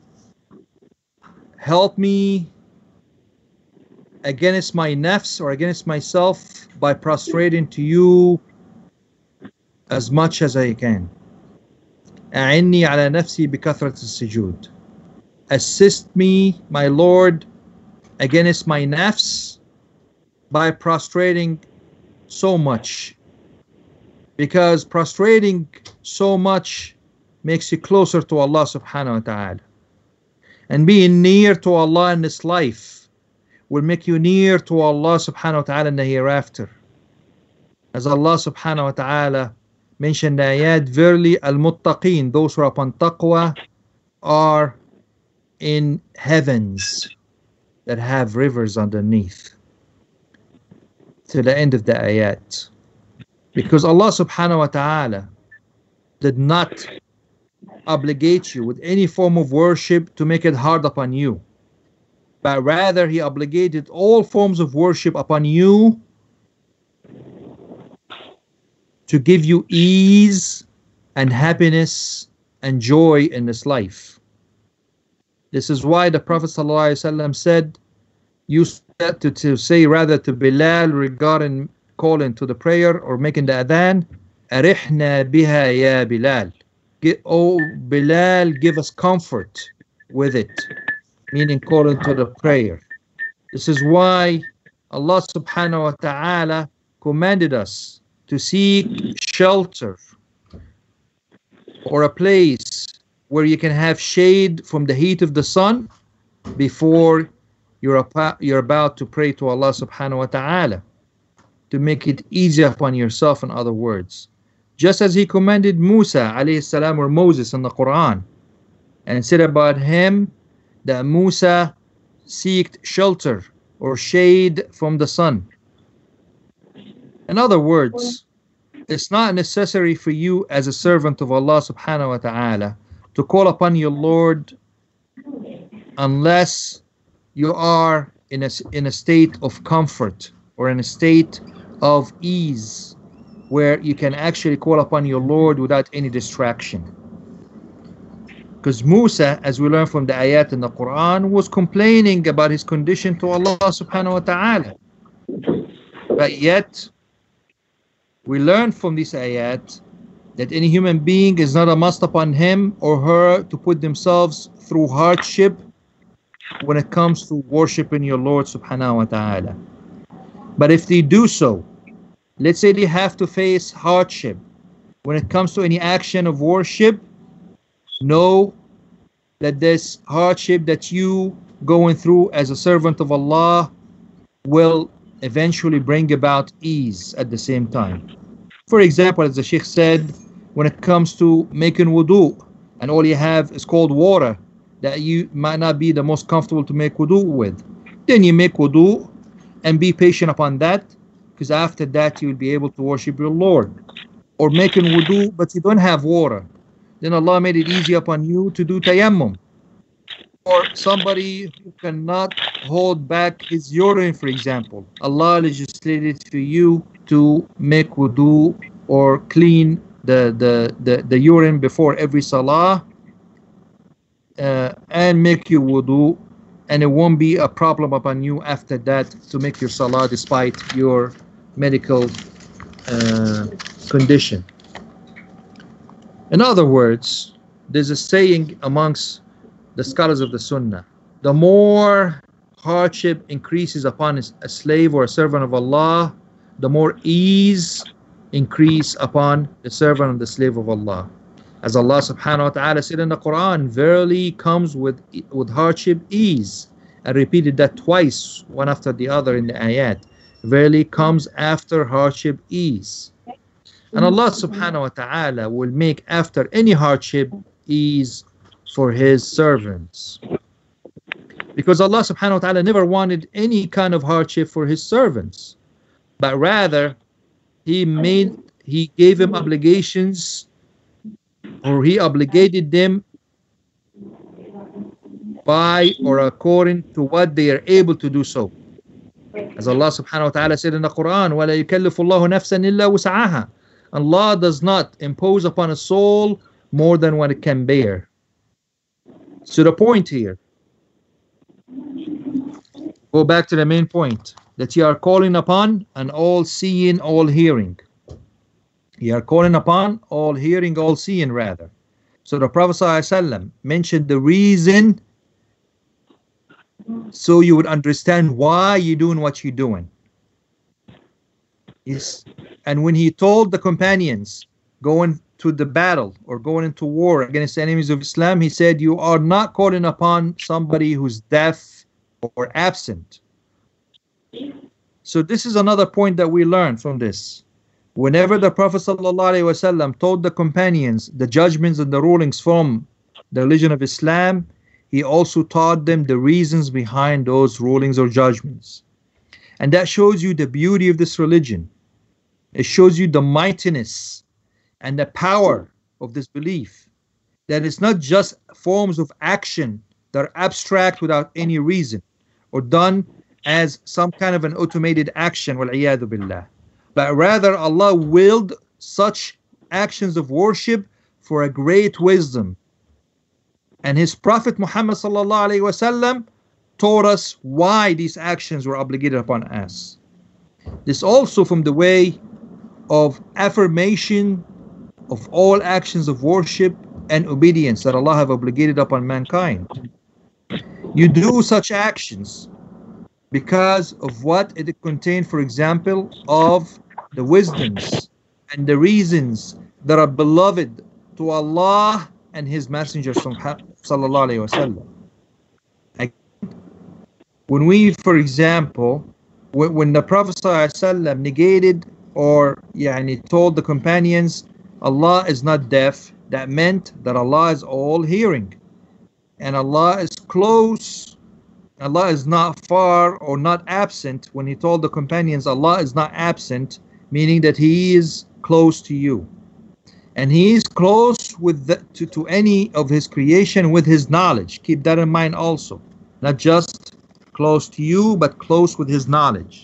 S1: help me against my nafs or against myself by prostrating to you as much as I can. أعني على نفسي بكثرة السجود. Assist me, my Lord, against my nafs by prostrating so much, because prostrating so much makes you closer to Allah subhanahu wa ta'ala, and being near to Allah in this life will make you near to Allah subhanahu wa ta'ala in the hereafter. As Allah subhanahu wa ta'ala mentioned the ayat, verily al-muttaqeen, those who are upon taqwa, are in heavens that have rivers underneath, to the end of the ayat. Because Allah subhanahu wa ta'ala did not obligate you with any form of worship to make it hard upon you, but rather He obligated all forms of worship upon you to give you ease and happiness and joy in this life. This is why the Prophet ﷺ said, used to say rather to Bilal regarding calling to the prayer or making the adhan, "Arihna biha ya Bilal." Oh Bilal, give us comfort with it, meaning calling to the prayer. This is why Allah subhanahu wa ta'ala commanded us to seek shelter or a place where you can have shade from the heat of the sun before you're about to pray to Allah subhanahu wa ta'ala, to make it easier upon yourself, in other words. Just as he commanded Musa alayhi salam, or Moses, in the Quran, and said about him that Musa seeked shelter or shade from the sun. In other words, it's not necessary for you as a servant of Allah subhanahu wa ta'ala to call upon your Lord unless you are in a state of comfort or in a state of ease where you can actually call upon your Lord without any distraction. Because Musa, as we learn from the ayat in the Quran, was complaining about his condition to Allah subhanahu wa ta'ala. But yet, we learn from this ayat that any human being is not a must upon him or her to put themselves through hardship when it comes to worshiping your Lord subhanahu wa ta'ala. But if they do so, let's say they have to face hardship when it comes to any action of worship, know that this hardship that you going through as a servant of Allah will eventually bring about ease at the same time. For example, as the Sheikh said, when it comes to making wudu, and all you have is cold water that you might not be the most comfortable to make wudu with, then you make wudu and be patient upon that, because after that you will be able to worship your Lord. Or making wudu but you don't have water, then Allah made it easy upon you to do tayammum. Or somebody who cannot hold back his urine, for example, Allah legislated for you to make wudu or clean the urine before every salah and make your wudu, and it won't be a problem upon you after that to make your salah despite your medical condition. In other words, there's a saying amongst the scholars of the Sunnah: the more hardship increases upon a slave or a servant of Allah, the more ease increase upon the servant and the slave of Allah. As Allah subhanahu wa ta'ala said in the Quran, verily comes with hardship ease, and repeated that twice, one after the other in the ayat. Verily comes after hardship ease. And Allah subhanahu wa ta'ala will make after any hardship ease for his servants. Because Allah subhanahu wa ta'ala never wanted any kind of hardship for his servants, but rather he gave them obligations, or he obligated them by or according to what they are able to do so. As Allah subhanahu wa ta'ala said in the Quran, وَلَا يُكَلِّفُ اللَّهُ نَفْسًا إِلَّا وُسْعَهَا. Allah does not impose upon a soul more than what it can bear. So the point here, go back to the main point, that you are calling upon an all-seeing, all-hearing. You are calling upon all-hearing, all-seeing rather. So the Prophet ﷺ mentioned the reason so you would understand why you're doing what you're doing. Yes. And when he told the companions going to the battle or going into war against the enemies of Islam, he said, you are not calling upon somebody who's deaf or absent. So this is another point that we learn from this. Whenever the Prophet ﷺ told the companions the judgments and the rulings from the religion of Islam, he also taught them the reasons behind those rulings or judgments. And that shows you the beauty of this religion. It shows you the mightiness and the power of this belief, that it's not just forms of action that are abstract without any reason or done as some kind of an automated action, وَالْعِيَاذُ بِاللَّهِ. But rather Allah willed such actions of worship for a great wisdom. And his Prophet Muhammad sallallahu alaihi wasallam taught us why these actions were obligated upon us. This also from the way of affirmation of all actions of worship and obedience that Allah have obligated upon mankind. You do such actions because of what it contains, for example, of the wisdoms and the reasons that are beloved to Allah and His Messenger sallallahu alaihi wasallam. When we, for example, when the Prophet ﷺ negated or told the companions Allah is not deaf, that meant that Allah is all hearing and Allah is close. Allah is not far or not absent. When He told the companions Allah is not absent, meaning that He is close to you, and He is close to any of His creation with His knowledge. Keep that in mind also, not just close to you, but close with His knowledge.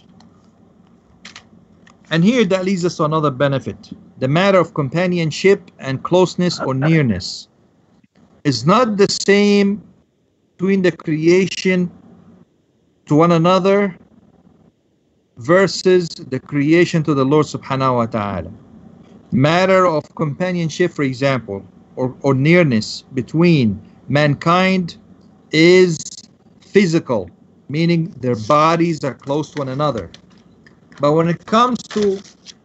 S1: And here that leads us to another benefit. The matter of companionship and closeness or nearness is not the same between the creation to one another versus the creation to the Lord subhanahu wa ta'ala. Matter of companionship, for example, or nearness between mankind is physical, meaning their bodies are close to one another. But when it comes to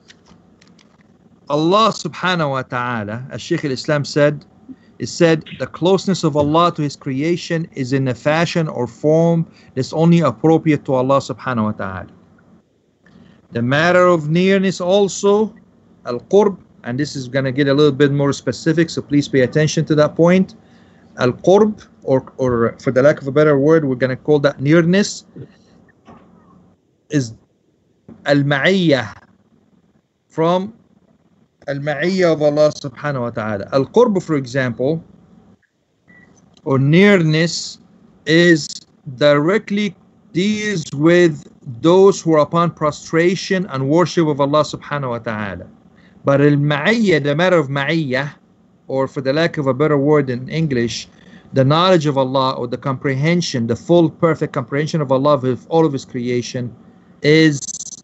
S1: Allah subhanahu wa ta'ala, as Shaykh al-Islam said, the closeness of Allah to His creation is in a fashion or form that's only appropriate to Allah subhanahu wa ta'ala. The matter of nearness also, al-qurb, and this is going to get a little bit more specific, so please pay attention to that point. Al-qurb, or for the lack of a better word, we're going to call that nearness, is al-ma'iyyah, from al-ma'iyyah of Allah subhanahu wa ta'ala. Al-qurb, for example, or nearness, is directly deals with those who are upon prostration and worship of Allah subhanahu wa ta'ala. But al-ma'iyyah, the matter of ma'iyyah, or for the lack of a better word in English, the knowledge of Allah, or the comprehension, the full perfect comprehension of Allah with all of His creation, is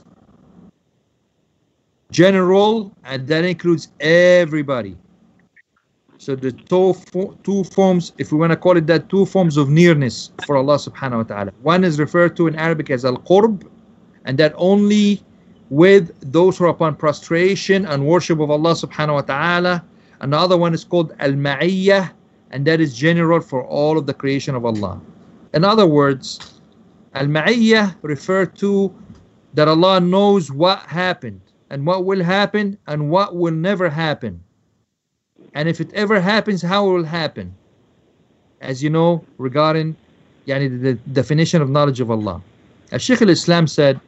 S1: general, and that includes everybody. So the two forms, if we want to call it that, two forms of nearness for Allah subhanahu wa ta'ala. One is referred to in Arabic as al-qurb, and that only with those who are upon prostration and worship of Allah subhanahu wa ta'ala. And the other one is called al-ma'iyyah, and that is general for all of the creation of Allah. In other words, al-ma'iyyah refer to that Allah knows what happened and what will happen and what will never happen. And if it ever happens, how it will happen. As you know, regarding the definition of knowledge of Allah. As Shaykh al-Islam said,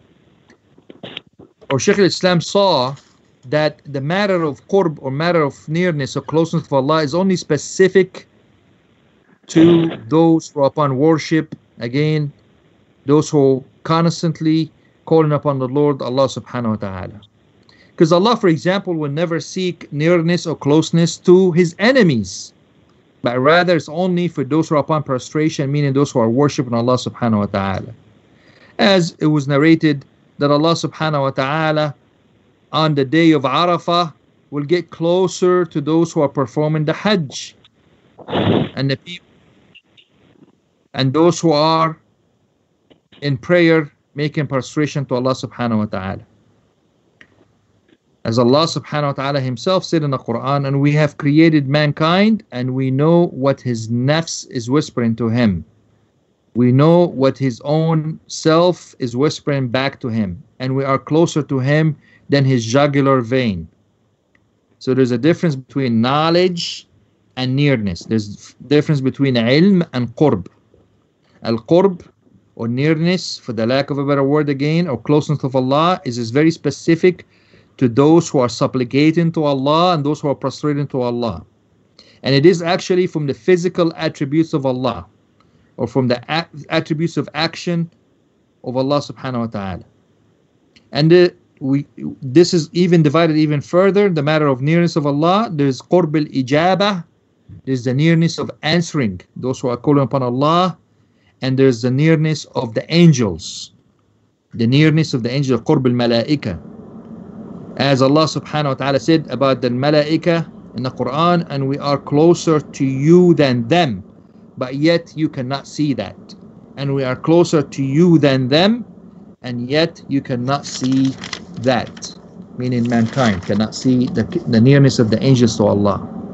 S1: or Shaykh al-Islam saw that the matter of qurb, or matter of nearness or closeness of Allah, is only specific to those who are upon worship. Again, those who constantly calling upon the Lord Allah subhanahu wa ta'ala. Because Allah, for example, will never seek nearness or closeness to His enemies, but rather it's only for those who are upon prostration, meaning those who are worshiping Allah subhanahu wa ta'ala. As it was narrated that Allah subhanahu wa ta'ala on the day of Arafah will get closer to those who are performing the Hajj, and the people, and those who are in prayer making prostration to Allah subhanahu wa ta'ala. As Allah subhanahu wa ta'ala Himself said in the Quran, and we have created mankind and we know what his nafs is whispering to him. We know what his own self is whispering back to him, and we are closer to him than his jugular vein. So there's a difference between knowledge and nearness. There's a difference between ilm and qurb. Al-qurb, or nearness, for the lack of a better word again, or closeness of Allah, is very specific to those who are supplicating to Allah and those who are prostrating to Allah. And it is actually from the physical attributes of Allah, or from the attributes of action of Allah subhanahu wa ta'ala. And this is even divided even further. The matter of nearness of Allah, there's qurb al-ijabah, there's the nearness of answering those who are calling upon Allah, and there's the nearness of the angels, the nearness of the angels, qurb al-malaika. As Allah subhanahu wa ta'ala said about the malaika in the Quran, and we are closer to you than them, but yet you cannot see that. And we are closer to you than them, and yet you cannot see that. Meaning mankind cannot see the nearness of the angels to Allah.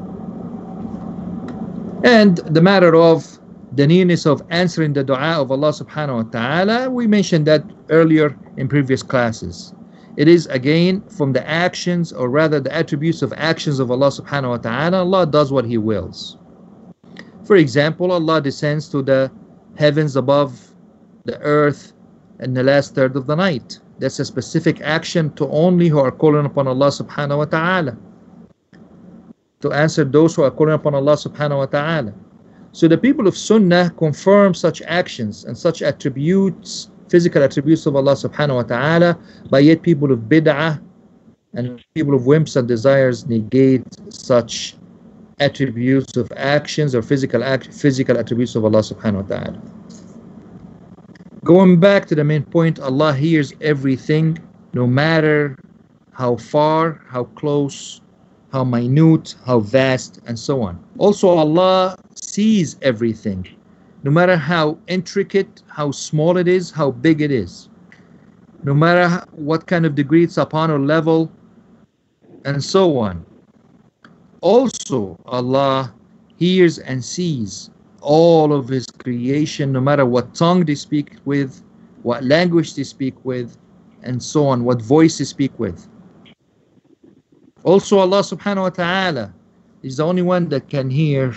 S1: And the matter of the nearness of answering the dua of Allah subhanahu wa ta'ala, we mentioned that earlier in previous classes. It is again from the actions, or rather the attributes of actions of Allah subhanahu wa ta'ala. Allah does what He wills. For example, Allah descends to the heavens above the earth in the last third of the night. That's a specific action to only who are calling upon Allah subhanahu wa ta'ala, to answer those who are calling upon Allah subhanahu wa ta'ala. So the people of Sunnah confirm such actions and such attributes, physical attributes of Allah subhanahu wa ta'ala, but yet people of bid'ah and people of whims and desires negate such attributes of actions or physical attributes of Allah subhanahu wa ta'ala. Going back to the main point, Allah hears everything, no matter how far, how close, how minute, how vast, and so on. Also, Allah sees everything, no matter how intricate, how small it is, how big it is, no matter what kind of degree it's upon or level, and so on. Also, Allah hears and sees all of His creation, no matter what tongue they speak with, what language they speak with, and so on, what voice they speak with. Also, Allah subhanahu wa ta'ala is the only one that can hear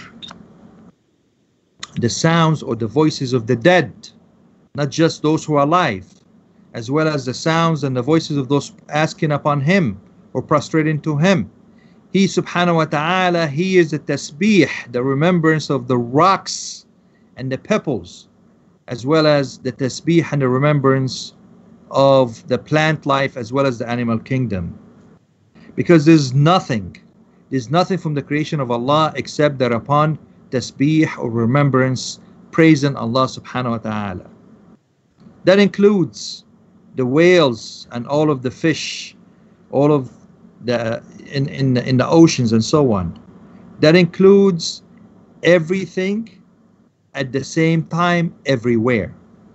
S1: the sounds or the voices of the dead, not just those who are alive, as well as the sounds and the voices of those asking upon Him or prostrating to Him. He subhanahu wa ta'ala hears the tasbih, the remembrance of the rocks and the pebbles, as well as the tasbih and the remembrance of the plant life as well as the animal kingdom. Because there's nothing from the creation of Allah except that upon tasbih or remembrance, praising Allah subhanahu wa ta'ala. That includes the whales and all of the fish, all of the in the oceans and so on. That includes everything at the same time everywhere,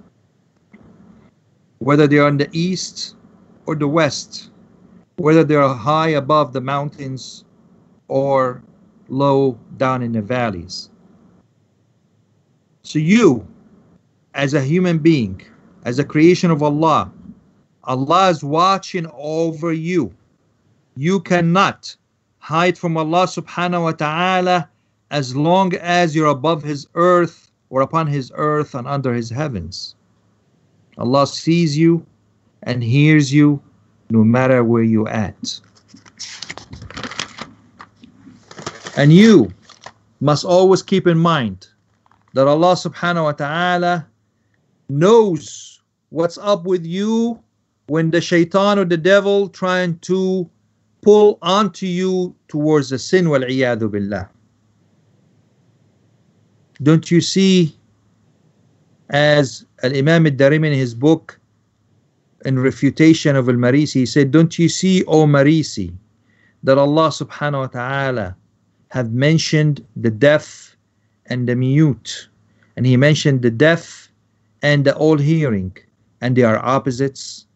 S1: whether they are in the east or the west, whether they are high above the mountains or low down in the valleys. So you, as a human being, as a creation of Allah, Allah is watching over you. You cannot hide from Allah subhanahu wa ta'ala as long as you're above His earth or upon His earth and under His heavens. Allah sees you and hears you no matter where you're at. And you must always keep in mind that Allah subhanahu wa ta'ala knows what's up with you when the shaitan or the devil trying to pull onto you towards the sin, wal-iyadhu billah. Don't you see, as Al-Imam al-Darimi in his book in refutation of Al-Marisi, he said, don't you see, O Marisi, that Allah subhanahu wa ta'ala have mentioned the deaf and the mute, and He mentioned the deaf and the all-hearing, and they are opposites.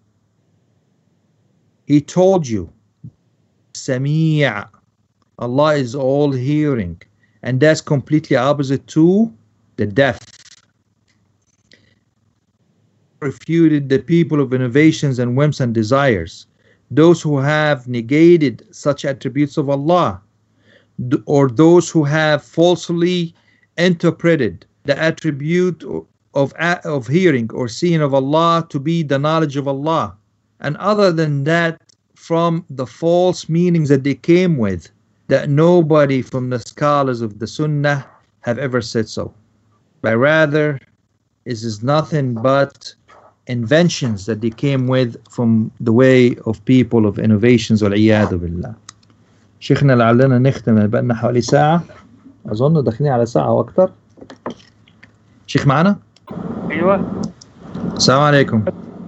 S1: He told you, Sami', Allah is all-hearing, and that's completely opposite to the deaf. Refuted the people of innovations and whims and desires, those who have negated such attributes of Allah, or those who have falsely interpreted the attribute of hearing or seeing of Allah to be the knowledge of Allah, and other than that, from the false meanings that they came with, that nobody from the scholars of the Sunnah have ever said so. But rather, this is nothing but inventions that they came with from the way of people of innovations, والعياذ بالله. شيخنا لعلنا نختم، بقالنا حوالي ساعة أظن، داخلين على ساعة وأكثر. شيخ معنا؟
S2: ايوه.
S1: السلام عليكم.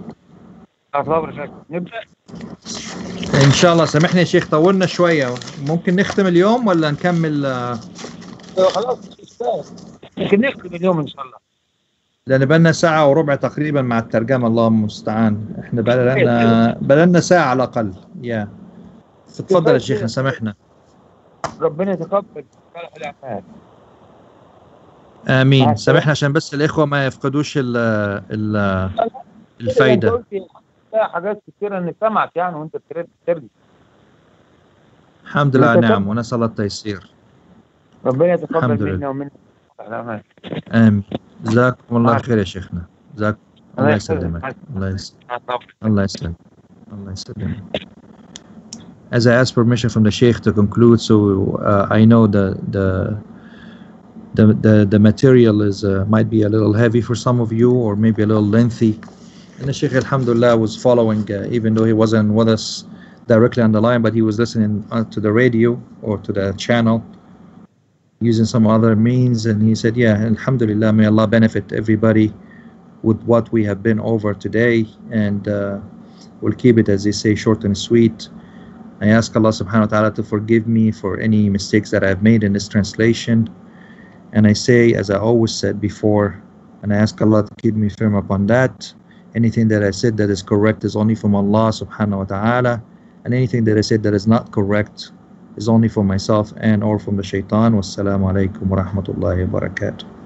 S2: نبدأ
S1: إن شاء الله. سامحني يا شيخ طولنا شوية، ممكن نختم اليوم ولا نكمل؟
S2: خلاص ممكن نختم اليوم إن شاء الله،
S1: لأن بقالنا ساعة وربع تقريبا مع الترجمة، الله المستعان. إحنا بقالنا ساعة على الأقل. يا تفضل يا شيخ، سامحنا.
S2: ربنا يتقبل صالح الأعمال.
S1: امين. سامحنا عشان بس الاخوه ما يفقدوش ال الفايده.
S2: انت قلت حاجات كتيره ان سمعت يعني وانت بترد.
S1: الحمد لله، نعم، ونسال الله التيسير.
S2: ربنا يتقبل
S1: الحمد
S2: منا
S1: لله.
S2: ومنك.
S1: امين. جزاكم الله خير يا شيخنا. جزاكم الله يسلمك. الله يسلمك. الله يسلمك. الله يسلمك. As I ask permission from the Sheikh to conclude, so I know the material is might be a little heavy for some of you, or maybe a little lengthy. And the Sheikh, alhamdulillah, was following, even though he wasn't with us directly on the line, but he was listening to the radio or to the channel using some other means. And he said, yeah, alhamdulillah, may Allah benefit everybody with what we have been over today. And we'll keep it, as they say, short and sweet. I ask Allah subhanahu wa ta'ala to forgive me for any mistakes that I've made in this translation. And I say, as I always said before, and I ask Allah to keep me firm upon that. Anything that I said that is correct is only from Allah subhanahu wa ta'ala. And anything that I said that is not correct is only for myself and or from the shaitan. Wassalamu alaikum wa rahmatullahi wa barakatuh.